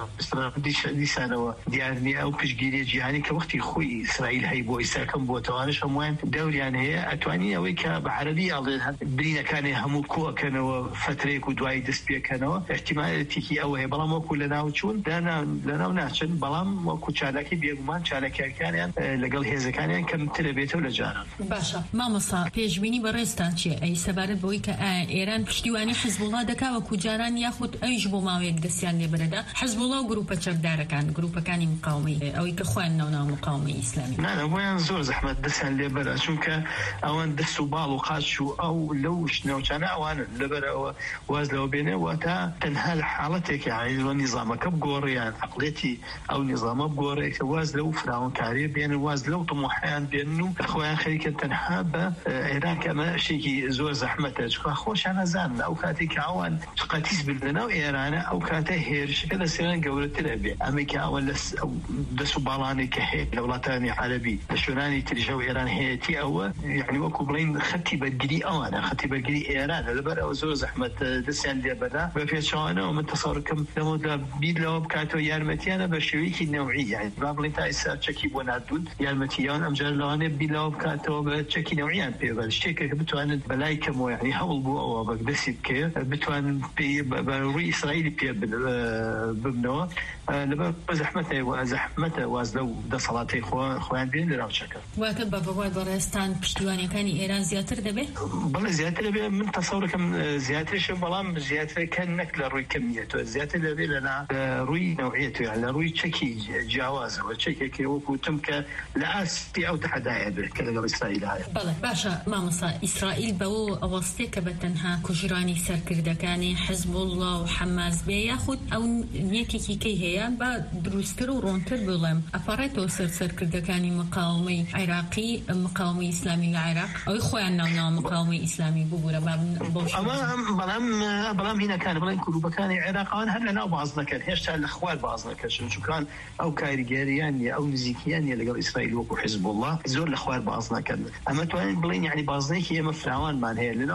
دیسانەوە دیار نییە. ئەو پشتگیری جیهانی کە وەختی خۆی ئیسرائیل هەی بۆ ئیساکەم بۆ تەوانش هەمووان دەوریان هەیە ئەتوانی ئەوەی کە بە عەرەبی ئەڵێن برینەکانی هەموو کۆکەنەوە فترێک و دوای دەست پێکەنەوە احتیمالێتێکی ئەوە هەیە، بەڵام وەکو لە ناوچوون لەناو ناچن، بەڵام وەکو چالاکی بێگومان چالاکیەکانیان لەگەڵ هێزەکانیان کەمترە بێتەوە لە جاران. باشە مامۆستا پێشبینی بەڕێستان چیە؟ ئەی سەبارەت بەوەی کە ئێران پشتیوانی حیزبوڵڵا دەکا وەکو جاران یاخود ئەویش بۆ ماوەیەک دەستیان لێ بەرەدا حیزبوڵڵا و گروپە چەکدارەکان گروپەکانی مقاومەی ئەوەی کە خۆیان ناوناو مقاومەی ئیسلامی نانە بۆیان زۆر زەحمەت دەستیان لێ بەرە، چونکە ئەوان دەست و باڵ و قاچ و ئەو لەو ناوچانە ئەوانن لەبەر ئەوە واز لەوە بێنێ واتە تەنها لە حاڵەتێکی عیزوە نیزامەکە بگۆڕیان عقلێتی ئەو نیزامە بگۆڕێت واز لەو فراوانکاریە بێنن، واز لەو تەمۆحیان بێنن و خۆیان خەریکە تەنها بە ئێران کە ئەمە شتێکی زۆر زەحمەتە، چونکە خۆشیان نەزانن ئەو کاتێک ئەوان قەتیس بردنەوە ئێرانە ئەو کاتە هێرشەکە لە سێران گەورەترە بێ ئەمریکا ئەوە دەست و باڵانێکە هەیە لە وڵاتانی عەرەبی لە شوێنانی تریژە و ئێران هەیەتی ئەوە یعنی وەکو بڵین خەتی بەرگری ئەوانە خەتی بەرگری ئێرانە، لەبەر ئەوە زۆر زەحمەت دەستیان لێ بەرا بە پێچەوانەوە من تەسەوڕەکەم لەمەدا بیر لەوە بکاتەوە یارمەتیانە بە شێوەیەکی نەوعی، یعنی با بڵین تا ئێستا چەکی بۆ نردون یارمەتیان ئەمجار لەوانێ بیر لەوە بکاتەوە بە چەکی نەوعیان پێبەر شتێکە کە بتوانێت بەلای کەمەوە یعنی هەوڵ بوو ئەوە بە دەستی بکەوێت بتوانن بە ڕووی ئیسرائیلی پێ ببنەوە، لەبەر زەحمەتە زەحمەتە واز لەو دەسەڵاتی خۆیان بێن لە ناوچەکە. واتە بە بەوای بەڕێستان پشتیوانیەکانی ئێران زیاتر دەبێت؟ بەڵێ زیاتر دەبێت، من تەسەوڕەکەم زیاترشە، بەڵام زیاترەکە نەک لە ڕووی کەمیەتەوە زیاتر دەبێت لە ڕووی نەوعیەتەوە لە ڕووی چەکی جیاوازەوە چەکێکی وەکوتم کە لە ئاستی ئەو تەحەدایە بێت کە لەگەڵ ئیسرائیل هەیە. بەڵێ باشە مامۆستا ئیسرائیل بەوە ئەوەستێ کە بە تەنها کوژرانی سەرکردەکانی حیزبوڵڵا و حەماس بێ یاخود ئەو نیەتێکی کەی هەیە بە دروستتر و ڕۆنتر بڵێم ئەپەڕێتەوە سەر سەرکردەکانی مقاومەی عێراقی مقاومەی ئیسلامی لە عێراق ئەوەی خۆیان ناوناوە مقاومەی ئیسلامی ببوورە بەڵام بەڵام هینەکان بڵێن گروپەکانی عێراقیان هەر لەناو باز نەکەن هێشتا لە خوار باز نەکەشن چونکە ئەو کاریگەریان نیە ئەو نزیکیان نیە لەگەڵ ئیسرائیل وەکو حیزبوڵڵا زۆر لە خوار باز نەکەن. ئەمە توانین بڵین یعنی بازنێکی ئێمە فراوانمان هەیە لەناو باز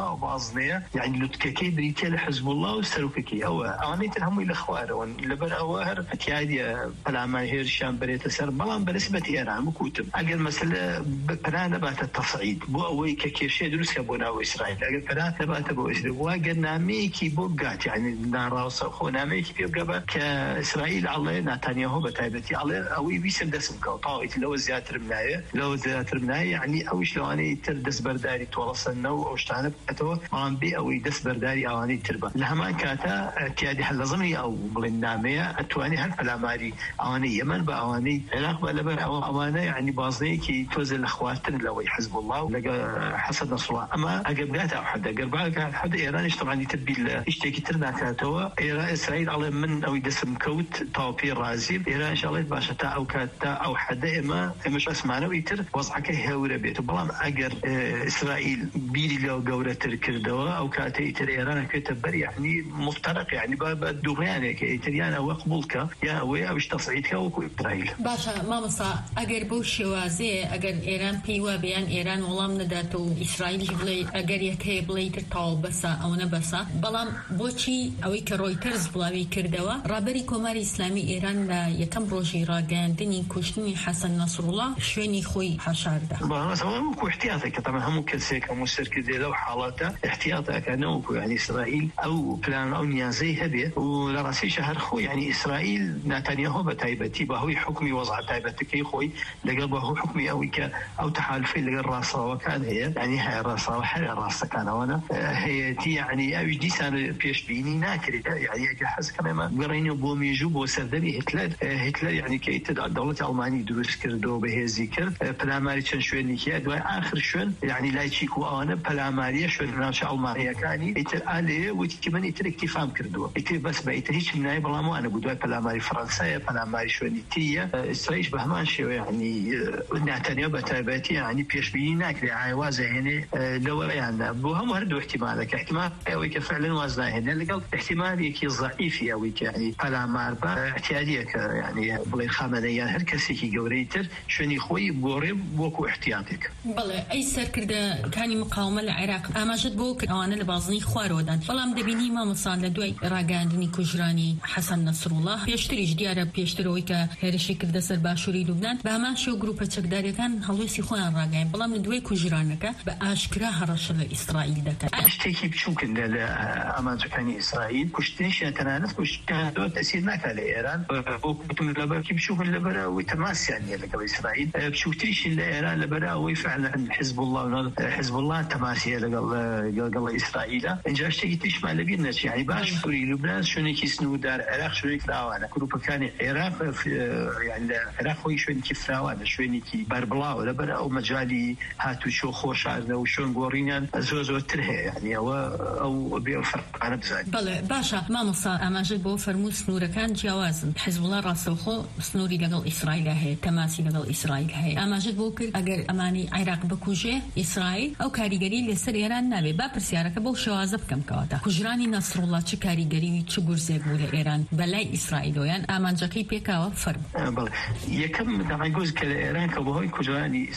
بازنية يعني لتككي بريتيا لحزب الله وسلوككي أو أنا ترهم إلى خوارون لبر أواهر أتيادي بلا هيرشان بريت سر بلان بنسبة إيران مكوتب أجل مثلا بنا نبات التصعيد بو أوي ككيشة دروس كبونا وإسرائيل أجل بنا نبات بو إسرائيل وأجل ناميكي بوجات يعني ناراس خو ناميكي بوجا كإسرائيل على نتنياهو بتاعبتي على أوي بيسم دسم كوطاوي لو زيادة رمناية لو زيادة رمناية يعني أوش لو أنا تردس برداري توصلنا وأشتغل أتو عم بي أوي دس برداري أواني تربة لهما كاتا كيادي حل زمني أو بالنامية أتواني هل فلا ماري أواني يمن بأواني عراق بلبر أواني يعني بازني كي توزن الأخواتن لو حزب الله ولقى حسن نصر الله أما أقبلات أو حدا قربا حدا إيران طبعا يتبي اشتكي ترنا كاتوا إيران إسرائيل على من أو يدسم كوت طوبي رازي إيران إن شاء الله باشتا أو كاتا أو حدا إما مش أسمعنا ويتر وضعك هورة بيته بلام أجر إسرائيل بيري لو جورة الكردوا أو كاتا يتر إيران كتبر يعني مفترق يعني باب دوغيانة كإيتريان أو قبولك يا أوي أو تصعيدك أو إسرائيل. باشا ما مصا أجر بوش وازي أجر إيران بيوا بيان إيران والله من داتو إسرائيل جبلي أجر يكي بلي تطاو بسا أو نبسا بلام بوشي أوي كرويترز بلاوي كردوا رابري كوماري إسلامي إيران لا يكم روجي راجان دني كشتني حسن نصر الله شويني خوي حشار ده. بس هو مو احتياطك طبعا هم كسيك مسترك دي لو حالته احتياطك أنه يعني إسرائيل أو بلان أو نيازي هبه ولراسي شهر خوي يعني إسرائيل نتنياهو بتايبتي بهوي حكمي وضع تايبتك خوي لقى هو حكمي أو ك أو تحالفي لقى الراسة وكان هي يعني هي الراسة وحل الراسة كان وانا هي تي يعني أوج دي سنة بيش بيني ناكري يعني حس كمان ما قريني بومي جو بوسردني هتلر هتلر يعني كيت الدولة الألمانية دروس كردو به ذكر بلاماري كان شوي نكيا دو آخر شون يعني لا يشيكوا أنا بلامارية شون ناش ألمانيا كاني يتر عليه وكمان يتر اكتفام كردو يتر بس بيتر هيك من أي بلامو أنا بدو بلاماري فرنسا بلاماري شو نتية إسرائيل بهمان شو يعني نتنياهو بتابعتي يعني بيش بيني ناكري عاوزة هنا لو يعني بوهم هردو احتمالك احتمال أوي كفعلا وزنه هنا لقل احتمال يكي ضعيف أوي يعني بلامار احتياجية يعني بلي خامنيان هر كسي كي جوريتر شوني خوي بوريب وكو احتياطك. بله أي سر كده كاني مقاومة العراق أما جد بوك أنا لبازني خوارودان بلام دبيني ما مصان لدوي راجاندني كجراني حسن نصر الله بيشتري جديارة بيشتروي كهرشي كده سر باشوري لبنان بهما شو جروب تقدر كان هلوسي خوان راجعين بلام لدوي كجرانك بأشكره هرش الإسرائيل ده. أشتكي بشوكن لأمان كاني إسرائيل كشتنيش نتنانس كش كان دو تأثير نكال إيران وكتم لبر كي بشوفن لبر ويتماس يعني لقى إسرائيل بشوفتيش لإيران لبر ويفعل حزب الله حزب الله تماسية لقى لقى إسرائيل إن جا أشتكي تيش ما لقينا يعني باش سوري لبنان شوني كيسنو دار العراق شوني كلاوانا كروب كان العراق يعني العراق هو شوني كفراوانا شوني كي بربلا ولا بر أو مجالي هاتو شو خوش عنا وشون قورينا زوز وتره يعني أو أو بيفرق أنا بزاي. بله باشا ما مصا أما جد بو فرموس نور كان جواز حزب الله راسخو سنوري لقل إسرائيل هي تماسي لقل إسرائيل هي أما جد بو كر أجر أماني عراق بكوجة إسرائيل أو كاريجري لسر إيران نبي بابرسيارة كبو شواز بكم كواتا كجراني نصر الله چه كاريجري چه جرزة بوله إيران بلاي إسرائيل ويان أمان جاكي بيكاوا فرم. بله يكم دعنا جوز كإيران كبوهاي كجراني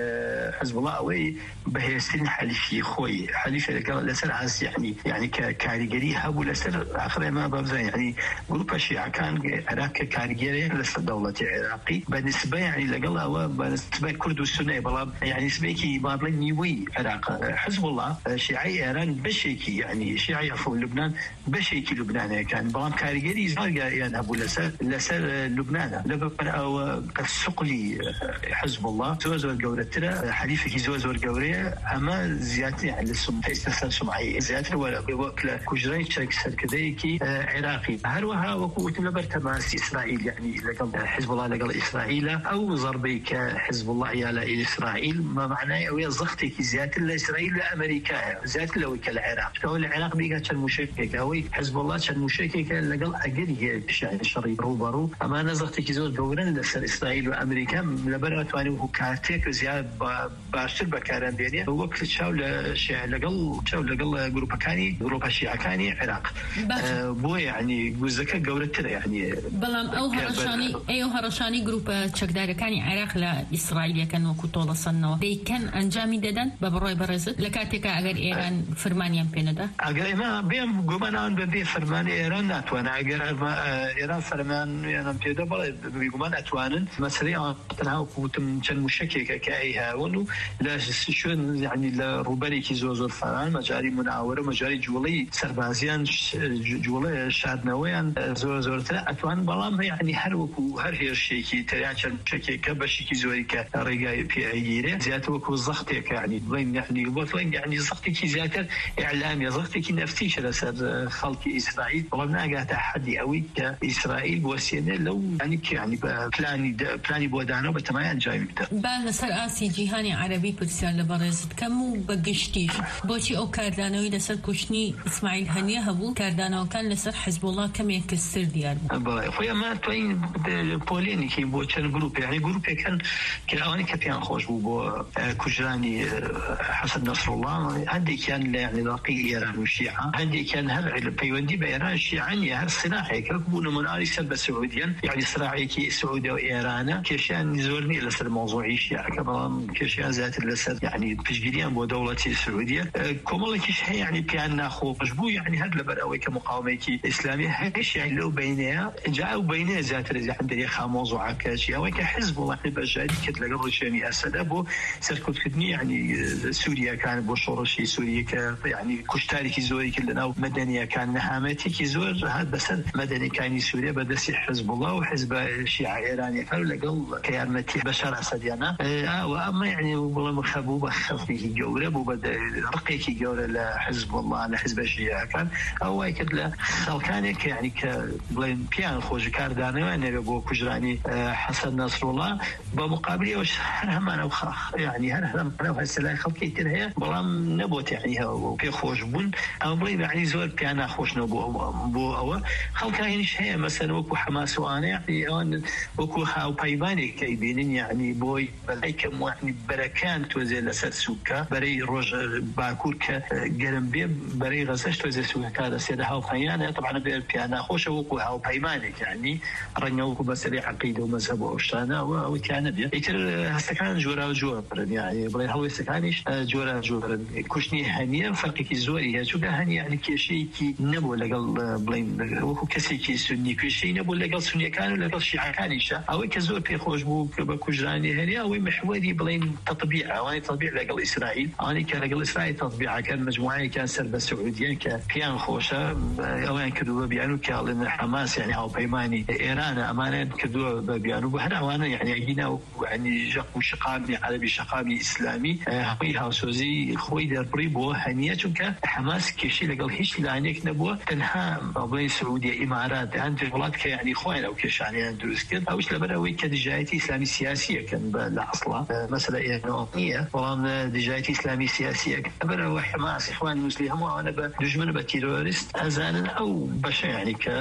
حزب الله أوي بهيسين حليفي خوي حليفي لقل لسر عز يعني يعني كاريجري هبو لسر آخر ما بابزا يعني جروب الشيعة كان عراق كاريجري لسر دولة عراقي بالنسبة يعني لقل أو بالنسبة كرد والسنة بلا يعني نسبة كي بابلين نيوي عراق حزب الله شيعي إيران بشيكي يعني شيعي عفوا لبنان بشيكي لبنان كان بلام كاريجري زارجا يعني أبو لسر لسر لبنان لبنان أو كالسقلي حزب الله زوز والجورة ترى حليفة كي زوز والجورة أما زيادة يعني السم تستسر سمعي زيادة ولا بوكلا كجرين شرك سركديكي عراقي هروها وقوة لبر تماس إسرائيل يعني لقل حزب الله لقل إسرائيل أو ضربي كحزب الله على إسرائيل ما معناه أو يزختي كي زيادة لإسرائيل لأمريكا زيادة لو كالعراق فهو العراق بيجا كان مشكك أو حزب الله كان مشكك لقل أجري شريف روبرو أما نزختي كي زود جورن لسر إسرائيل وأمريكا لبرت وانه هو كارتيك زيادة باشتر بكارن دينيا وقت شاول شيء لقل شاول لقل جروب كاني جروب الشيعة كاني عراق أه بو يعني جزء جورتنا يعني بلام أو هرشاني أيو هرشاني جروب تشكدار كاني عراق لا إسرائيل كانوا كتولا صنوا دي كان أنجامي ددن ببروي برزت لكاتك أجر إيران فرمانيا بيندا أجر ما بيم جمانان ببي فرمان إيران ناتوانا أجر إيران فرمان يعني بيدا بلا بيجمان أتوانن مثلا تناو كوتم كان مشكك كأيها ونو لا شو يعني لروبري كيزوزور فران مجاري مناورة مجاري جولي سربازيان جولي شادنويان زور زور تلا أتوان بلام يعني هر وكو هر هيرشي كي تريان كان مشكك كبشي كيزوري كرجاي في أيجيره زيادة وكو زختك يعني بين يعني بطلين يعني زختك زيادة إعلامي زختك نفسي شرسر خلق إسرائيل والله ناقة تحدي أوي كإسرائيل بوسيلة لو يعني يعني بلاني بلاني بودانو بتمايل جاي بده. بالنسر آسي جهاني عربي برسال لبرزت كم بقشتيش بوشي أو كاردانوي لسر كشني إسماعيل هنيه هبو كاردانو كان لسر حزب الله كم يكسر ديار. بالله فيا ما توين بوليني كي بوشان جروب يعني جروب كان كأني كبيان خوش بو كجراني حسن نصر الله عندي كان يعني لاقي إيران والشيعة عندي كان هل بيوندي بإيران الشيعانية هل صناعي كركبون مناري سب سعوديا يعني صراعي كي سعودية وإيران كيشان يزورني لسر موضوعي الشيعة كمان كيشان ذات لسر يعني تشجيريا بو دولة السعودية كمال كيش هي يعني كان ناخوش بو يعني هذا لبرأوي كمقاومة كي إسلامية هيش يعني لو بينها جاءوا بينها ذات اللي عندي خا موضوع كاشياء وكحزب الله نبقى جادي كتلا قبل شامي أسد أبو سركوت كدني يعني سوريا كان بو شورشي سوريا ك يعني كشتاري كي زوري كلنا مدنية كان نهامتي كي زور هذا بس مدني كان سوريا بدس حزب الله وحزب الشيعة إيراني فلا قل كيارمتي بشار أسد يعني آه وأما يعني والله مخبوبة خفيه جورة وبدأ رقيك جورة لحزب الله لحزب الشيعة كان أو أكيد لا خلكانك يعني كبلين بيان خوج كارداني وأنا بو كجراني حسن نصر الله بمقابله وش هم أنا وخ يعني هل أنا وهالسلاح خلقي ترى بلام نبوت يعني هو في خوش بون أو بلي يعني زور بيانا خوش نبو بو أو خلقه إيش هي مثلا وكو حماس وأنا يعني أنا وكو هاو بايباني كيبينين يعني بوي بلايكم يعني بركان توزي لسات سوكا بري روج باكور كجرم بي بري غزش توزي سوكا كذا سيدا هاو بايانا طبعا بيانا خوش وكو هاو بايباني يعني رنيوكو بس لي عقيدة ومذهب وأشتانا وكان بيه يتر هستكان جورا وجورا يعني بلي هو استكانيش جورا جورا كشني هنية فرقي كي زوري هي شو هنية يعني كشيء كي نبو لقل بلين وكو كسي كي سني كشيء نبو لقل سني كانوا لقل شيعة كانيشة أو كزور في خوش بو بكجراني هنية أو محوري بلين تطبيع أو تطبيع لقل إسرائيل أنا كان لقل إسرائيل تطبيع كان مجموعة كان سرب السعوديين كبيان خوشة أو يعني كدوا بيانو كالن حماس يعني أو بيماني إيران أمانة كدوا بيانو بهنا وأنا يعني أجينا يعني جاكو شقامي عربي شقامي إسلامي هوي هاوسوزي خوي دربري بو هنية چونك حماس كشي لقل هيش لعنيك نبوه تنها بين سعودية إمارات عند الولاد كيعني خوين أو كش يعني درس كده أوش لبروي كدجايتي إسلامي سياسية كان بالأصلا مثلا إيرانية والله دجايتي إسلامي سياسية كبروا حماس إخوان المسلمين وأنا بدجمن بتيرورست أزانا أو بش يعني ك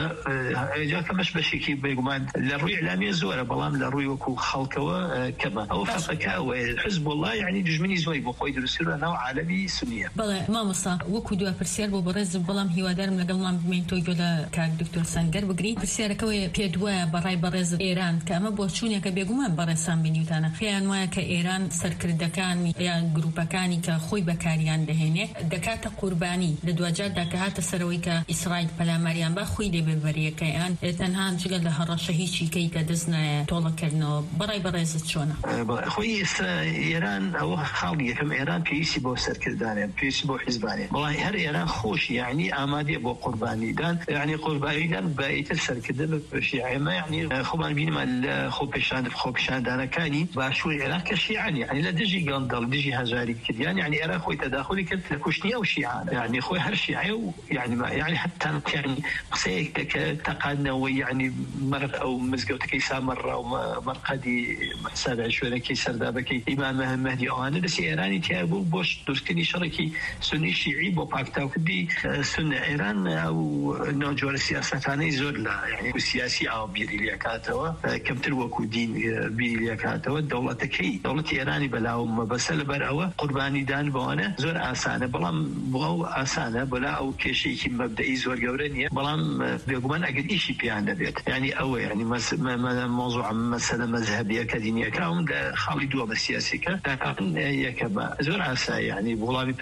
جاك مش بشي كي بيجمان للروي إعلامي زورة بلام للروي وكو خلقه كما أو فقك وحزب الله يعني دجمني زوي بقوي درسير نوع عالمي سنية. بله ما مصا وكو دوا برسير ببرز بلام هوادار من قبل من توجو لا كدكتور سانجر بقري برسير كوي بيدوا براي برز إيران كأما بوشونيا كبيجمان برسام بنيوتانا في أنواع كإيران سركردكان يا جروبكاني كخوي بكاريان دهنه دكات قرباني لدواجات دكات سروي كإسرائيل بلا مريم بخوي دي ببريه كيان تنها شغل لها رشهيشي كي كدزنا طول كرنو براي برز شونا. خوي إيران أو خالية كم إيران بيسي بو سركردانه بيسي بو حزبانه والله هر إيران خوش يعني آمادي بو قرباني دان يعني قرباني دان بايت السركردان بشيعي ما يعني خوبان بين ما خوب بشان خوب بشان دانا كاني باشو إيران كشيعاني يعني لا دجي قندل دجي هزاري كديان يعني إيران خوي تداخلي كنت لكوشني أو شيعان يعني خوي هر شيعي يعني ما يعني حتى يعني قصيك تقادنا ويعني مر أو مزقوت كيسا مرة أو مرقدي سابع شوية كيسر دابكي إمام مهدي أوانه بس إيراني تيابو بوش دركني شركي سني شيعي بو باكتاو كدي سنة إيران أو نوجور السياسة زور لا يعني السياسي أو بيري ليكاتوا كم تلوكو دين بيري ليكاتوا الدولة كي دولة إيراني بلاهم بس البرأوة قرباني دان بوانا زور آسانة بلام بغو آسانة بلا أو كشيء كي مبدئي زور جورانية بلام بيقومان أجد إشي بيان دبيت يعني أو يعني مس موضوع مثلا مذهبية كدينية كهم خالي دوا بالسياسة كان يكبا زور آسا يعني بغلابي بس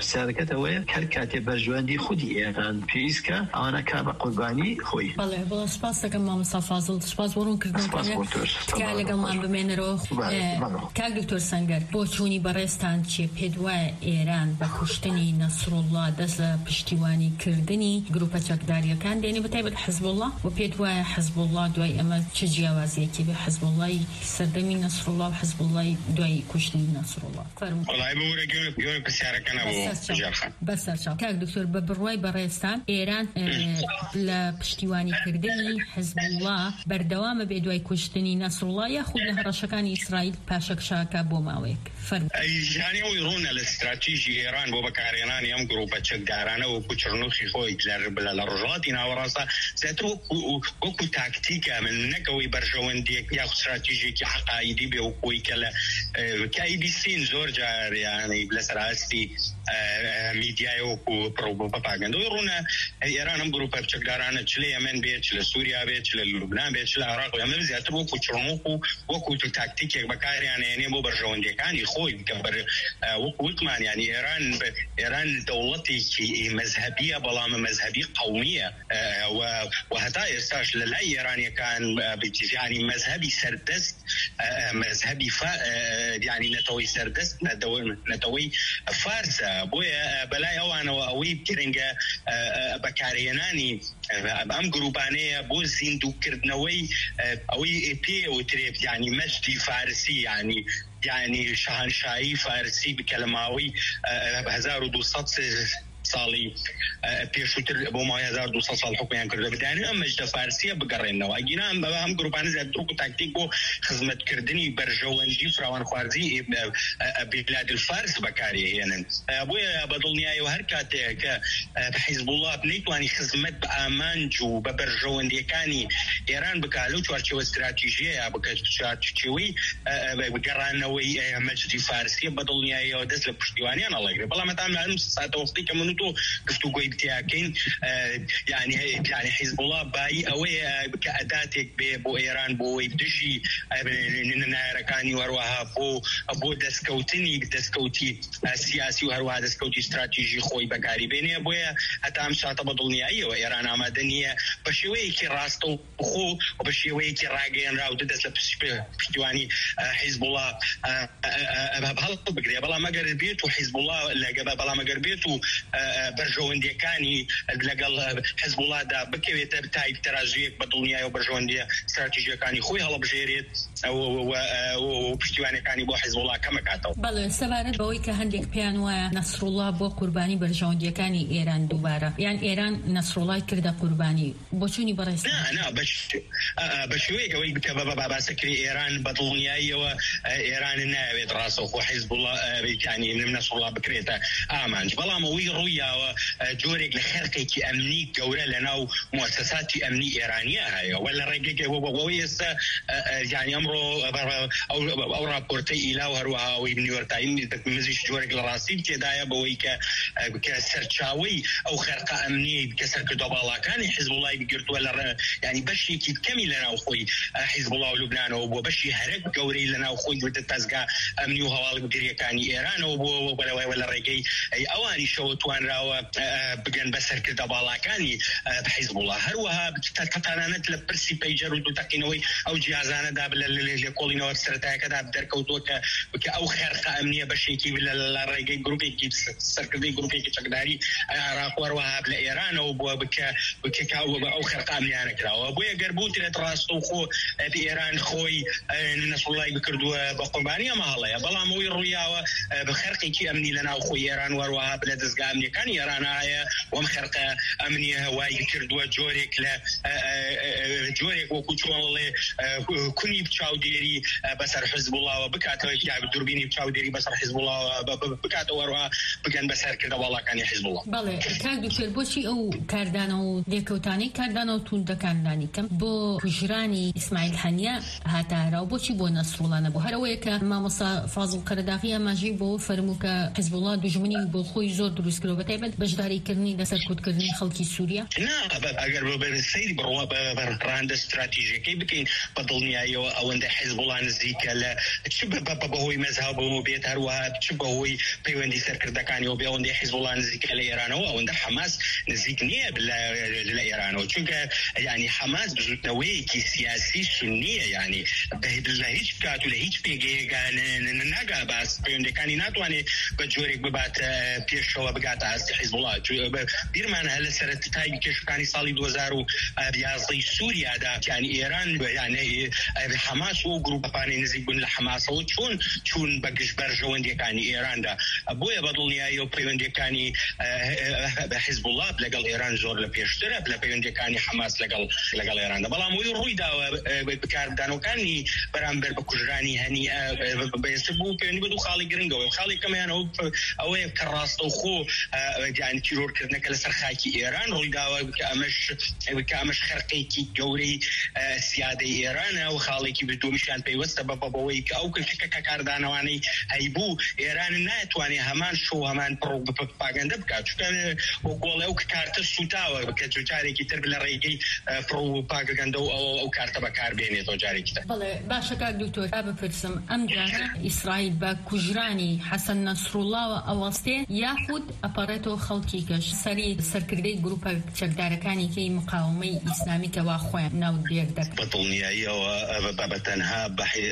پرسیارەکەت ئەوەیە کە کاتێ بەرژەوەندی خودی ئێران پێویستکە ئەوانە کا بە قوربانی خۆی. بەڵێ بەڵێ سپاس دەکەم مامۆستا فازڵ، سپاس بۆ ڕوونکردنەوەتان تکا لەگەڵمان بمێنەرەوە. کاک دکتۆر سەنگەر، بۆ چوونی بەڕێستان چێ پێت وایە ئێران بە کوشتنی نەسڕوڵڵا دەست لە پشتیوانی کردنی گروپە چەکداریەکان دێنێ بەتایبەت حیزبوڵڵا، و پێت وایە حیزبوڵڵا دوای ئەمە چ جیاوازیەکی بێ حیزبوڵڵای سەردەمی نەسڕوڵڵا و حیزبوڵڵای دوای کوشتنی نەسڕوڵڵا؟ فەرموو. وڵای بۆورە گەورە پرسیارەکەنە بۆ جارخان بەسەرچاو. کاک دکتۆر، بە بڕوای بەڕێستان ئێران لە پشتیوانیکردنی حیزبوڵڵا بەردەوامە بێ دوای کوشتنی نەسڕوڵڵا یاخود لە هەڕەشەکانی ئیسرائیل پاشەکشاکە بۆ ماوەیەک؟ فەرموو. ژانی ئەوی ڕوونە لە استراتیژی ئێران بۆ بەکارهێنانی ئەم گروپە چەکدارانە وەکو چڕنوخی خۆی لە ڕۆژهەڵاتی ناوەڕاستە زیاتر وەکو تاکتیکە من نەکەوەی بەرژەوەندێک یا استراتیژێکی عقایدی بێ وەکوی کە لە کای بی سین زۆر جار یعنی لەسەر ئاستی میدیای وەکو پروپاگاندای ڕوونە ئێران ئەم گروپە چەکدارانە چ لە یەمەن بێت، چ لە سووریا بێت، چ لە لوبنان بێت، چ لە عێراق، ئەمە زیاتر وەکو چڕنوخ و وەکو تاکتیکێک بەکاریانێنێ بۆ بەرژەوەندەکانی خۆی کە وەکو وتمان ینی ئێران ئێران دەوڵەتێکی مەذهبیە بەڵام مەذهبی قەومیە و هەتا ئێستاش لە لای ئێرانیەکان ینی مەذهبی سەردەست مەذهبی ینی نەتەوەی سەردەست نەتەوەی فارسە، بۆیە بەلای ئەوانەوە ئەوەی گرنگە بەکارهێنانی ئەم گروپانەیە بۆ زیندووکردنەوەی ئەوەی پێ وترێت ینی مەجدی فارسی ینی يعني شاهنشاهی فارسی بکە لە ماوەی هەزار و دووسەد ساڵی پێشووتر بۆ ماوەی هەزار و دووسەد ساڵ حکومیان کردو بدانێ ئەم مەجدە فارسیە بگەڕێنەوە. ئەگینا ئەم گروپانە زیاتر وەکو تاکتیک بۆ خزمەتکردنی بەرژەوەندی فراوانخوارزی بلاد الفارس بەکارهێنن. بۆیە بەدڵنیایەوە هەر کاتێک کە حیزبوڵڵا نەیتوانی خزمەت بە ئامانج و بە بەرژەوەندیەکانی ئێران بکات لەو چوارچێوە استراتیژیەیە بکات چوارچێوەی گەڕانەوەی مەجدی فارسیە بەدڵنیایەوە دەست لە پشتیوانیان هەڵەگرێت. بەڵام هەتا ئەم ساتەوەستی کە من و تۆ گفتوگۆی بتیاکەین یعنی یعنی حیزبوڵڵا بای ئەوەیە کە ئەداتێک بێ بۆ ئێران بۆی دژی نایەرەکانی وەروەها بۆ بۆ دەستکەوتنی دەستکەوتی سیاسی و هەروەها دەستکەوتی استراتیژی خۆی بەکاری بێنێ. بۆیە هەتا ئەم ساتە بەدڵنیاییەوە ئێران ئامادە نییە بە شێوەیەکی ڕاستە و بخۆ و بە شێوەیەکی ڕاگەیەنراو دەست لە پشتیوانی حیزبوڵڵا هەڵ بگرێ. بەڵام ئەگەر بێت و حیزبوڵڵا لەگە بەڵام ئەگەر بێت و بەرژەوەندیەکانی لەگەڵ حیزبوڵڵادا بکەوێتە تایب تەرازویەک بە دڵنیایە و بەرژەوەندیە استراتیژیەکانی خۆی هەڵەبژێرێت و پشتیوانەکانی بۆ حیزبوڵڵا کەمەکاتەوە. بەڵێ سەبارەت بەوەی کە هەندێک پێیان وایە نەسڕوڵڵا بۆ قوربانی بەرژەوەندیەکانی ئێران دووبارە یان ئێران نەسڕوڵڵای کردە قوربانی بۆ چوونی بەڕێست بە شێوەیەک ئەوەی بکە بە باباسەکری ئێران بە دڵنیاییەوە ئێران ناوێت ڕاستەوخۆ حیزبوڵڵا ینی نەسڕوڵڵا بکرێتە ئامانج. بەڵام ئەوەی ڕوویاوە جۆرێک لە خەرقێکی ئەمنی گەورە لەناو مؤسساتی ئەمنی ئێرانیە هەیە و لە ڕێگەی ئەوەی ئێستا یانی ئەمڕۆ ئەو راپۆرتەی ئیلا و هەروەها ئەوەی نیویۆرک تایمز مزیش جۆرێک لە ڕاستی تێدایە بەوەی کە سەرچاوەی ئەو خەرقە ئەمنی کە سەرکردە باڵاکانی حیزبوڵڵای بگرتووە لە ینی بەشێکی کەمی لەناو خۆی حیزبوڵڵا و لوبنانەوە بۆ بەشی هەرێک گەورەی لەناو خۆی بردە تەزگا ئەمنی و هەواڵگریەکانی ئێرانەوە بۆ بەلەوەی لە ڕێگەی ئەوانی شەوە توانراوە بگەن بە سەرکردە باڵاکانی حیزبوڵڵا. هەروەها تەتانانەت لە پرسی پەیجەر و دووتەقینەوەی ئەو جیازانەدا لە کۆڵینەوە سەرەتایەکەدا دەرکەوتووە کە ئەو خەرقە ئەمنیە بەشێکی لە ڕێگەی گروپێکی سەرکردی گروپێکی چەکداری عێراق وەروەها لە ئێرانەوە بووە بکە بکە ئەو خەرقە ئەمنیانە کراوە. بۆیە گەر بوترێت ڕاستەوخۆ ئێران خۆی نەسڕوڵڵای بکردووە بە قوربانی ئەمە هەڵەیە. بەڵام ئەوەی ڕوویاوە بە خەرقێکی ئەمنی لەناو خۆی ئێران وەروەها لە دەستگا ئەمنیەکانی ئێرانایە وەم خەرقە ئەمنیە هەوای کردووە جۆرێک لە جۆرێک وەکو چۆڵێ کونی چاودێری بەسەر حیزبوڵڵاوە بکاتەوە دووربینی چاودێری بەسەر حیزبوڵڵاوە بکاتەوە وەروەها بگەن بەسەرکردە باڵاکانی حیزبوڵڵا. بەڵێ کاک دکتۆر بۆچی ئەو کاردانە و لێکەوتانەی کاردانە و توندەکاندانی کەم بۆ کوژرانی ئیسماعیل هەنیا هاتارا و بۆچی بۆ نەسڕوڵڵا نەبوو؟ هەرەوەیە کە مامۆستا فازڵ قەرەداغی ئەماژەی بۆ فەرموو کە حیزبوڵڵا دوژمنی بۆ خۆی زۆر دروست کرد بەتایبەت بەشداریکردنی لەسەر کۆتکردنی خەڵکی سووریا؟ نا ئەگەر بەسەیری بڕوا ڕاندە استراتیژیەکەی بکەین بە دڵنیاییەوە ئەوەندە حیزبوڵا نزیکە لە چ بەهۆی مەزهبەوە بێت هەروەها چ بەهۆی پەیوەندی سەرکردەکانیەوە بێ ئەوەندەی حیزبوڵا نزیکە لە ئێرانەوە ئەوەندە حەماس نزیک نییە لە ئێرانەوە چونکە یعنی حەماس بزوتنەوەیەکی سیاسی سنیە یعنی لە هیچ کات و لە هیچ پێگەیەکان ناگا باس پەیوەندەکانی ناتوانێت بە جۆرێک بباتە پێشەوە بگاتە ئاستی حیزبوڵا بیرمانە لە سەرەتای کێشەکانی ساڵی دوو هەزار و یازدەی سووریادا یعنی ئێران یعنی حەماس و گروپەکانی نزیک بوون لە حەماسەوە چۆن چون بە گشت بەرژەوەندیەکانی ئێراندا بۆیە بە دڵنیایی و پەیوەندیەکانی حیزبوڵا لەگەڵ ئێران زۆر لە پێشترە لە پەیوەندیەکانی حەماس لەگەڵ لەگەڵ ئێراندا بەڵام وی ڕوویداوە بەکاردانەکانی بەرامبەر بە کوژرانی هەنی بەێستا بوو پەیوەندی بە دوو خاڵی گرنگەوە خاڵی کەمیانەوە ئەوەیە کە ڕاستە و خۆ یعنی تیرۆرکردنەکە لەسەر خاکی ئێران ڕوویداوە کە ئەمەش کە ئەمەش خەرقێکی گەورەی سیادەی ئێرانە و خاڵێکی دومیشیان پێیوەستە بە بەبەوەی کە ئەو کە کاردانەوانەی هەیبوو ئێران ناتوانێت هەمان شۆ هەمان پروپاگەندە بکات چونکە بۆ گۆڵێ ئەو کارتە سوتاوە کە جارێکی تر لە ڕێگەی پروپاگەندە و ئەو کارتە بەکاربێنێتەوە جارێکی تر. بەڵێ باشە کاک دکتۆر بپرسم ئەم جارە ئیسرائیل بە کوژرانی حەسەن نەسڕوڵڵاوە ئەوەستێ یاخود ئەپەڕێتەوە خەڵکی کەش سەری سەرکردەی گروپە چەکدارەکانی کەی مقاومەی ئیسلامی کەوا خۆیان ناو دێر دەکەن. بەدڵنیاییەوە بەتەنها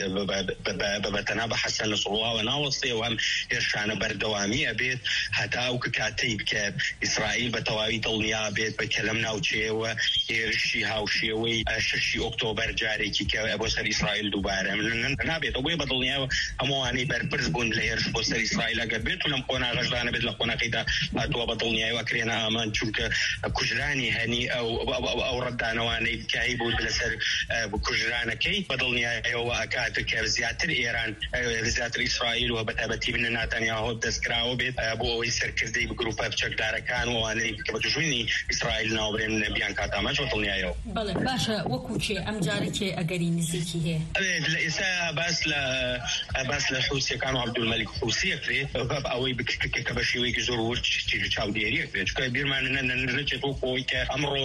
بەتەنها بە حەسەن نەسڕوڵڵاوە ناوەستێ و ئەم هێرشانە بەردەوامی ئەبێت هەتا ئەو کاتەی بکە ئیسرائیل بە تەواوی دڵنیا بێت بە کە لەم ناوچەیەوە هێرشی هاوشێوەی شەشی ئۆکتۆبەر جارێکی کە بۆ سەر ئیسرائیل دووبارە نابێت بۆیە بە دڵنیایەوە هەمووانەی بەرپرس بوون لە هێرش بۆ سەر ئیسرائیل ئەگەر بێت و لەم قۆنا غەژدانە بێت لە قۆناقیدا هاتووە بە دڵنیاییەوە کرێنە ئامان چونکە کوژرانی هەنی ئەو ڕەتدانەوانەی بکایی بوو لەسەر کوژرانەکەی بە دڵنیاییەوە ئەکاتە کە زیاتر ئێران زیاتر ئیسرائیل و بەتایبەتی بن ناتانیاهۆ دەستکراوە بێت بۆ ئەوەی سەرکردەی گروپە چەکدارەکان و ئەوانەی کە بە توشوینی ئیسرائیل ناوبرێن بیان کاتاماش بە دڵنیاییەوە. بەڵێ باشە وەکو چێ ئەم جارێکێ ئەگەری نزیکی هەیە لە ئێستا باس لە باس لە حوسیەکان و عەبدولمەلیک حوسیە کرێت ئەوەی کە بە شێوەیەکی زۆر ورد چاودێریە کرێت چونکە بیرمانە نەچێت وەکو ئەوەی کە ئەمڕۆ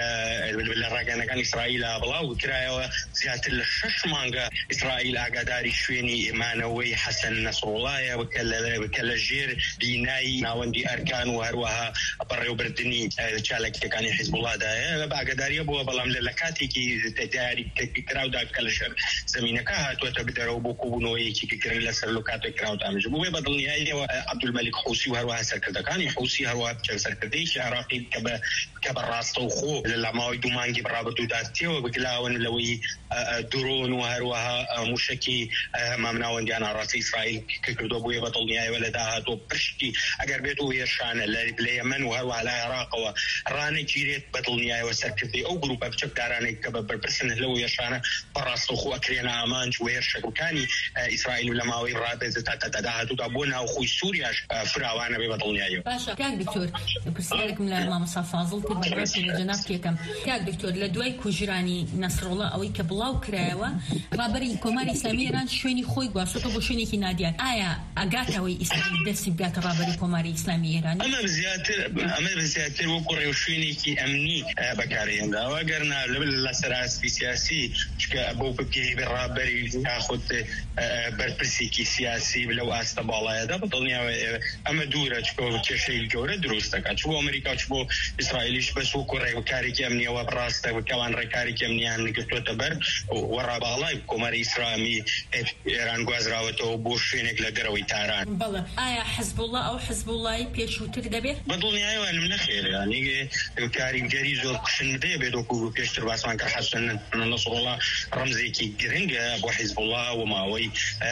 لە ڕاگەنەکانی ئیسرائیلە بڵاو کرایەوە زیاتر لە شەش مانگە ئیسرائیل ئاگاداری شوێنی ئێمانەوەی حەسەن نەسڕوڵڵایە کە لە ژێر بینایی ناوەندی ئەرکان و هەروەها بەڕێوەبردننی چالاکیەکانی حیزبوڵادایە ئاگاداریە بووە بەڵام لە کاتێکی دیاری کراودا کە لە شەر زمینەکە هاتووەتە بدەرەوە بۆ کۆبوونەوەیەکی گرنگ لەسەر لە کاتێک کراوت ئامژ بووێ بە دڵنیاییەوە عەبدولمەلیک حوسی و هەروەها سەرکردەکانی حوسی هەروەها سەرکردەیەکی عێراقی کە بەڕاستە و خۆ لە ماوەی دوو مانگی بەڕابردوودا تێوە بگلاون لەوەی درۆن و هەروەها موشکی مامناوەندیان ئاڕاستی ئیسرائیل کە کردووە بووێ بە دڵنیاییەوە لە داهاتوە پشتی ئەگەر بێت و هێرشانە لە یەمەن و هەروەها لە عێراقەوە ڕانەگیرێت بە دڵنیاییەوە سەرکردەی ئەو گروپە بچەکدارانێک کە بە بەرپرسن لەو هێرشانە بەڕاستە و خۆ ئەکرێنە ئامانج و هێرشەکەکانی ئیسرائیل لە ماوەی ڕابێزە تا داهاتوودا بۆ ناوخۆی سووریاش فراوانە بێ بە دڵنیاییەوە. باشە کاک دکتۆر پرسیارێکم لە مامۆستا فازڵ کرد بەڕاستی لە جەنابکێکم کاک دکتۆر لە دوای کوژرانی نەسڕوڵڵا ئەوەی کە بڵاو کرایەوە ڕابەری کۆماری ئیسلامی ئێران شوێنی خۆی گواستووەتە بۆ شوێنێکی نادیار ئایا ئەگاتەوەی ئیسرائیل دەستی بگاتە ڕابەری کۆماری ئیسلامی ئێران؟ ئەمە زیاتر ئەمە زیاتر وەکو ڕێو شوێنێکی ئەمنی بەکارهێنراوە گەرنا لەسەر ئاستی سیاسی چکە بۆ بگەی ڕابەری یاخود بەرپرسێکی سیاسی لەو ئاستە باڵایەدا بە دڵنیاوە ئەمە دوورە چکە کێشەی گەورە دروست دەکات چ بۆ ئەمریکا چ بۆ ئیسرائیلیش بەس وەکو ڕێوەکارێکی ئەمنیەوە ڕاستە بکەوان ڕێکارێکی ئەمنیان نگرتووەتە بەر وەڕاباڵای کۆمەری ئیسلامی ئێران گوازراوەتەوە بۆ شوێنێک لە دەرەوەی تاران. بەڵێ ئایا حیزبوڵڵا ئەو حیزبوڵڵای پێشووتر دەبێت؟ بە دڵنیاییەوە نەخێر یعنی کاریگەری زۆر کوشندەیە بێت وەکو پێشتر باسمان کە حەسەن نەسڕوڵڵا ڕەمزێکی گرنگە بۆ حیزبوڵڵا و ماوەی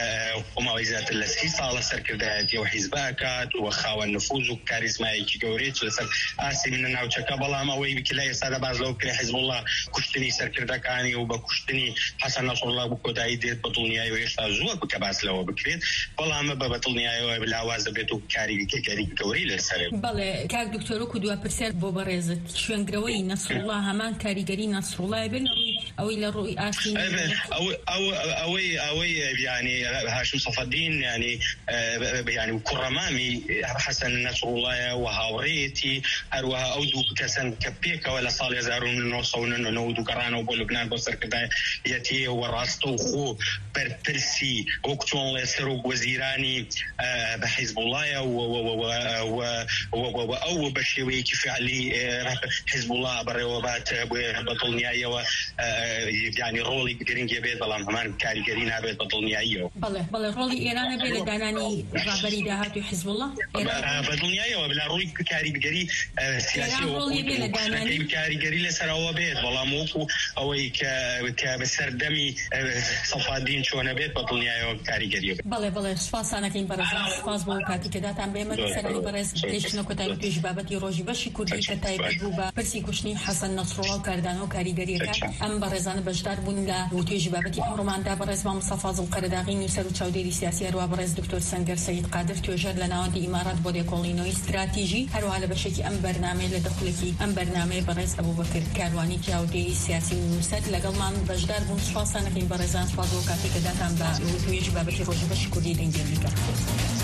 و ماوەی زیاتر لە سی ساڵە سەرکردایەتی و حیزب ئاکات و خاوەن نفوذ و کاریزمایەکی گەورەی لەسەر ئاسی منە ناوچەکە بەڵام ئەوەی بکە لە ئێستادا باز لەو کرێ حیزبوڵڵا کوشتنی سەرکردەکانی و بە کوشتنی حەسەن نەسڕوڵڵا بۆ کۆتایی دێت بە دڵنیاییەوە هێشتا زووە بکە باس لەوە بکرێت بەڵام بە بەدڵنیاییەوە لاواز دەبێت و کاریگەری گەورەی لەسەر. بەڵێ کاک دکتۆر وەکو دووە پرسیار بۆ بەڕێزت شوێنگرەوەی نەسڕوڵڵا هەمان کاریگەری نەسڕوڵڵایە بێن ڕووی او الى الرؤيه او او او او يعني هاشم صف الدين يعني يعني كرمامي حسن نصر الله وهاوريتي هروها اودو كسن كبيكا ولا صال يزارون نوصون نودو كرانا وبلبنان بصر كذا يتي وراستو خو بربرسي وقتون لسرو وزيراني بحزب الله و و او بشوي كيف علي حزب الله بريوبات بطلنيايه يعني رولي جرينجي بيت والله همان كاريجرينا بيت بطلنيايه بله بله رولي ايران بيل داناني رابري دهات حزب الله بطلنيايه وبلا رولي كاريجري سياسي وكاري كاريجري لسراوا بيت والله موكو او ك كبسردمي صفادين شلون بيت بطلنيايه كاريجري بله بله سپاس انا كاين برز سپاس بو كاتي كدا تام بما سنه برز ليشنو كتاي تجبابتي روجي بشي كردي كتاي بوبا برسي كشني حسن نصر الله كردانو كاريجري كان ام برزان بجدار بون لا وتجبابتي امرمان دا برز ما مصطفى القرداغي نسرو تشاوديري سياسي رو برز دكتور سنگر سيد قادر توجر لنا دي امارات بودي كولينو استراتيجي هرو على بشكي ام برنامج لدخلكي ام برنامج برز ابو بكر كارواني تشاودي سياسي نسد لقل ما بجدار بون سپاس انا كاين برزان سپاس بو كاتي كدا تام با وتجبابتي روجي بشي كردي دنجلي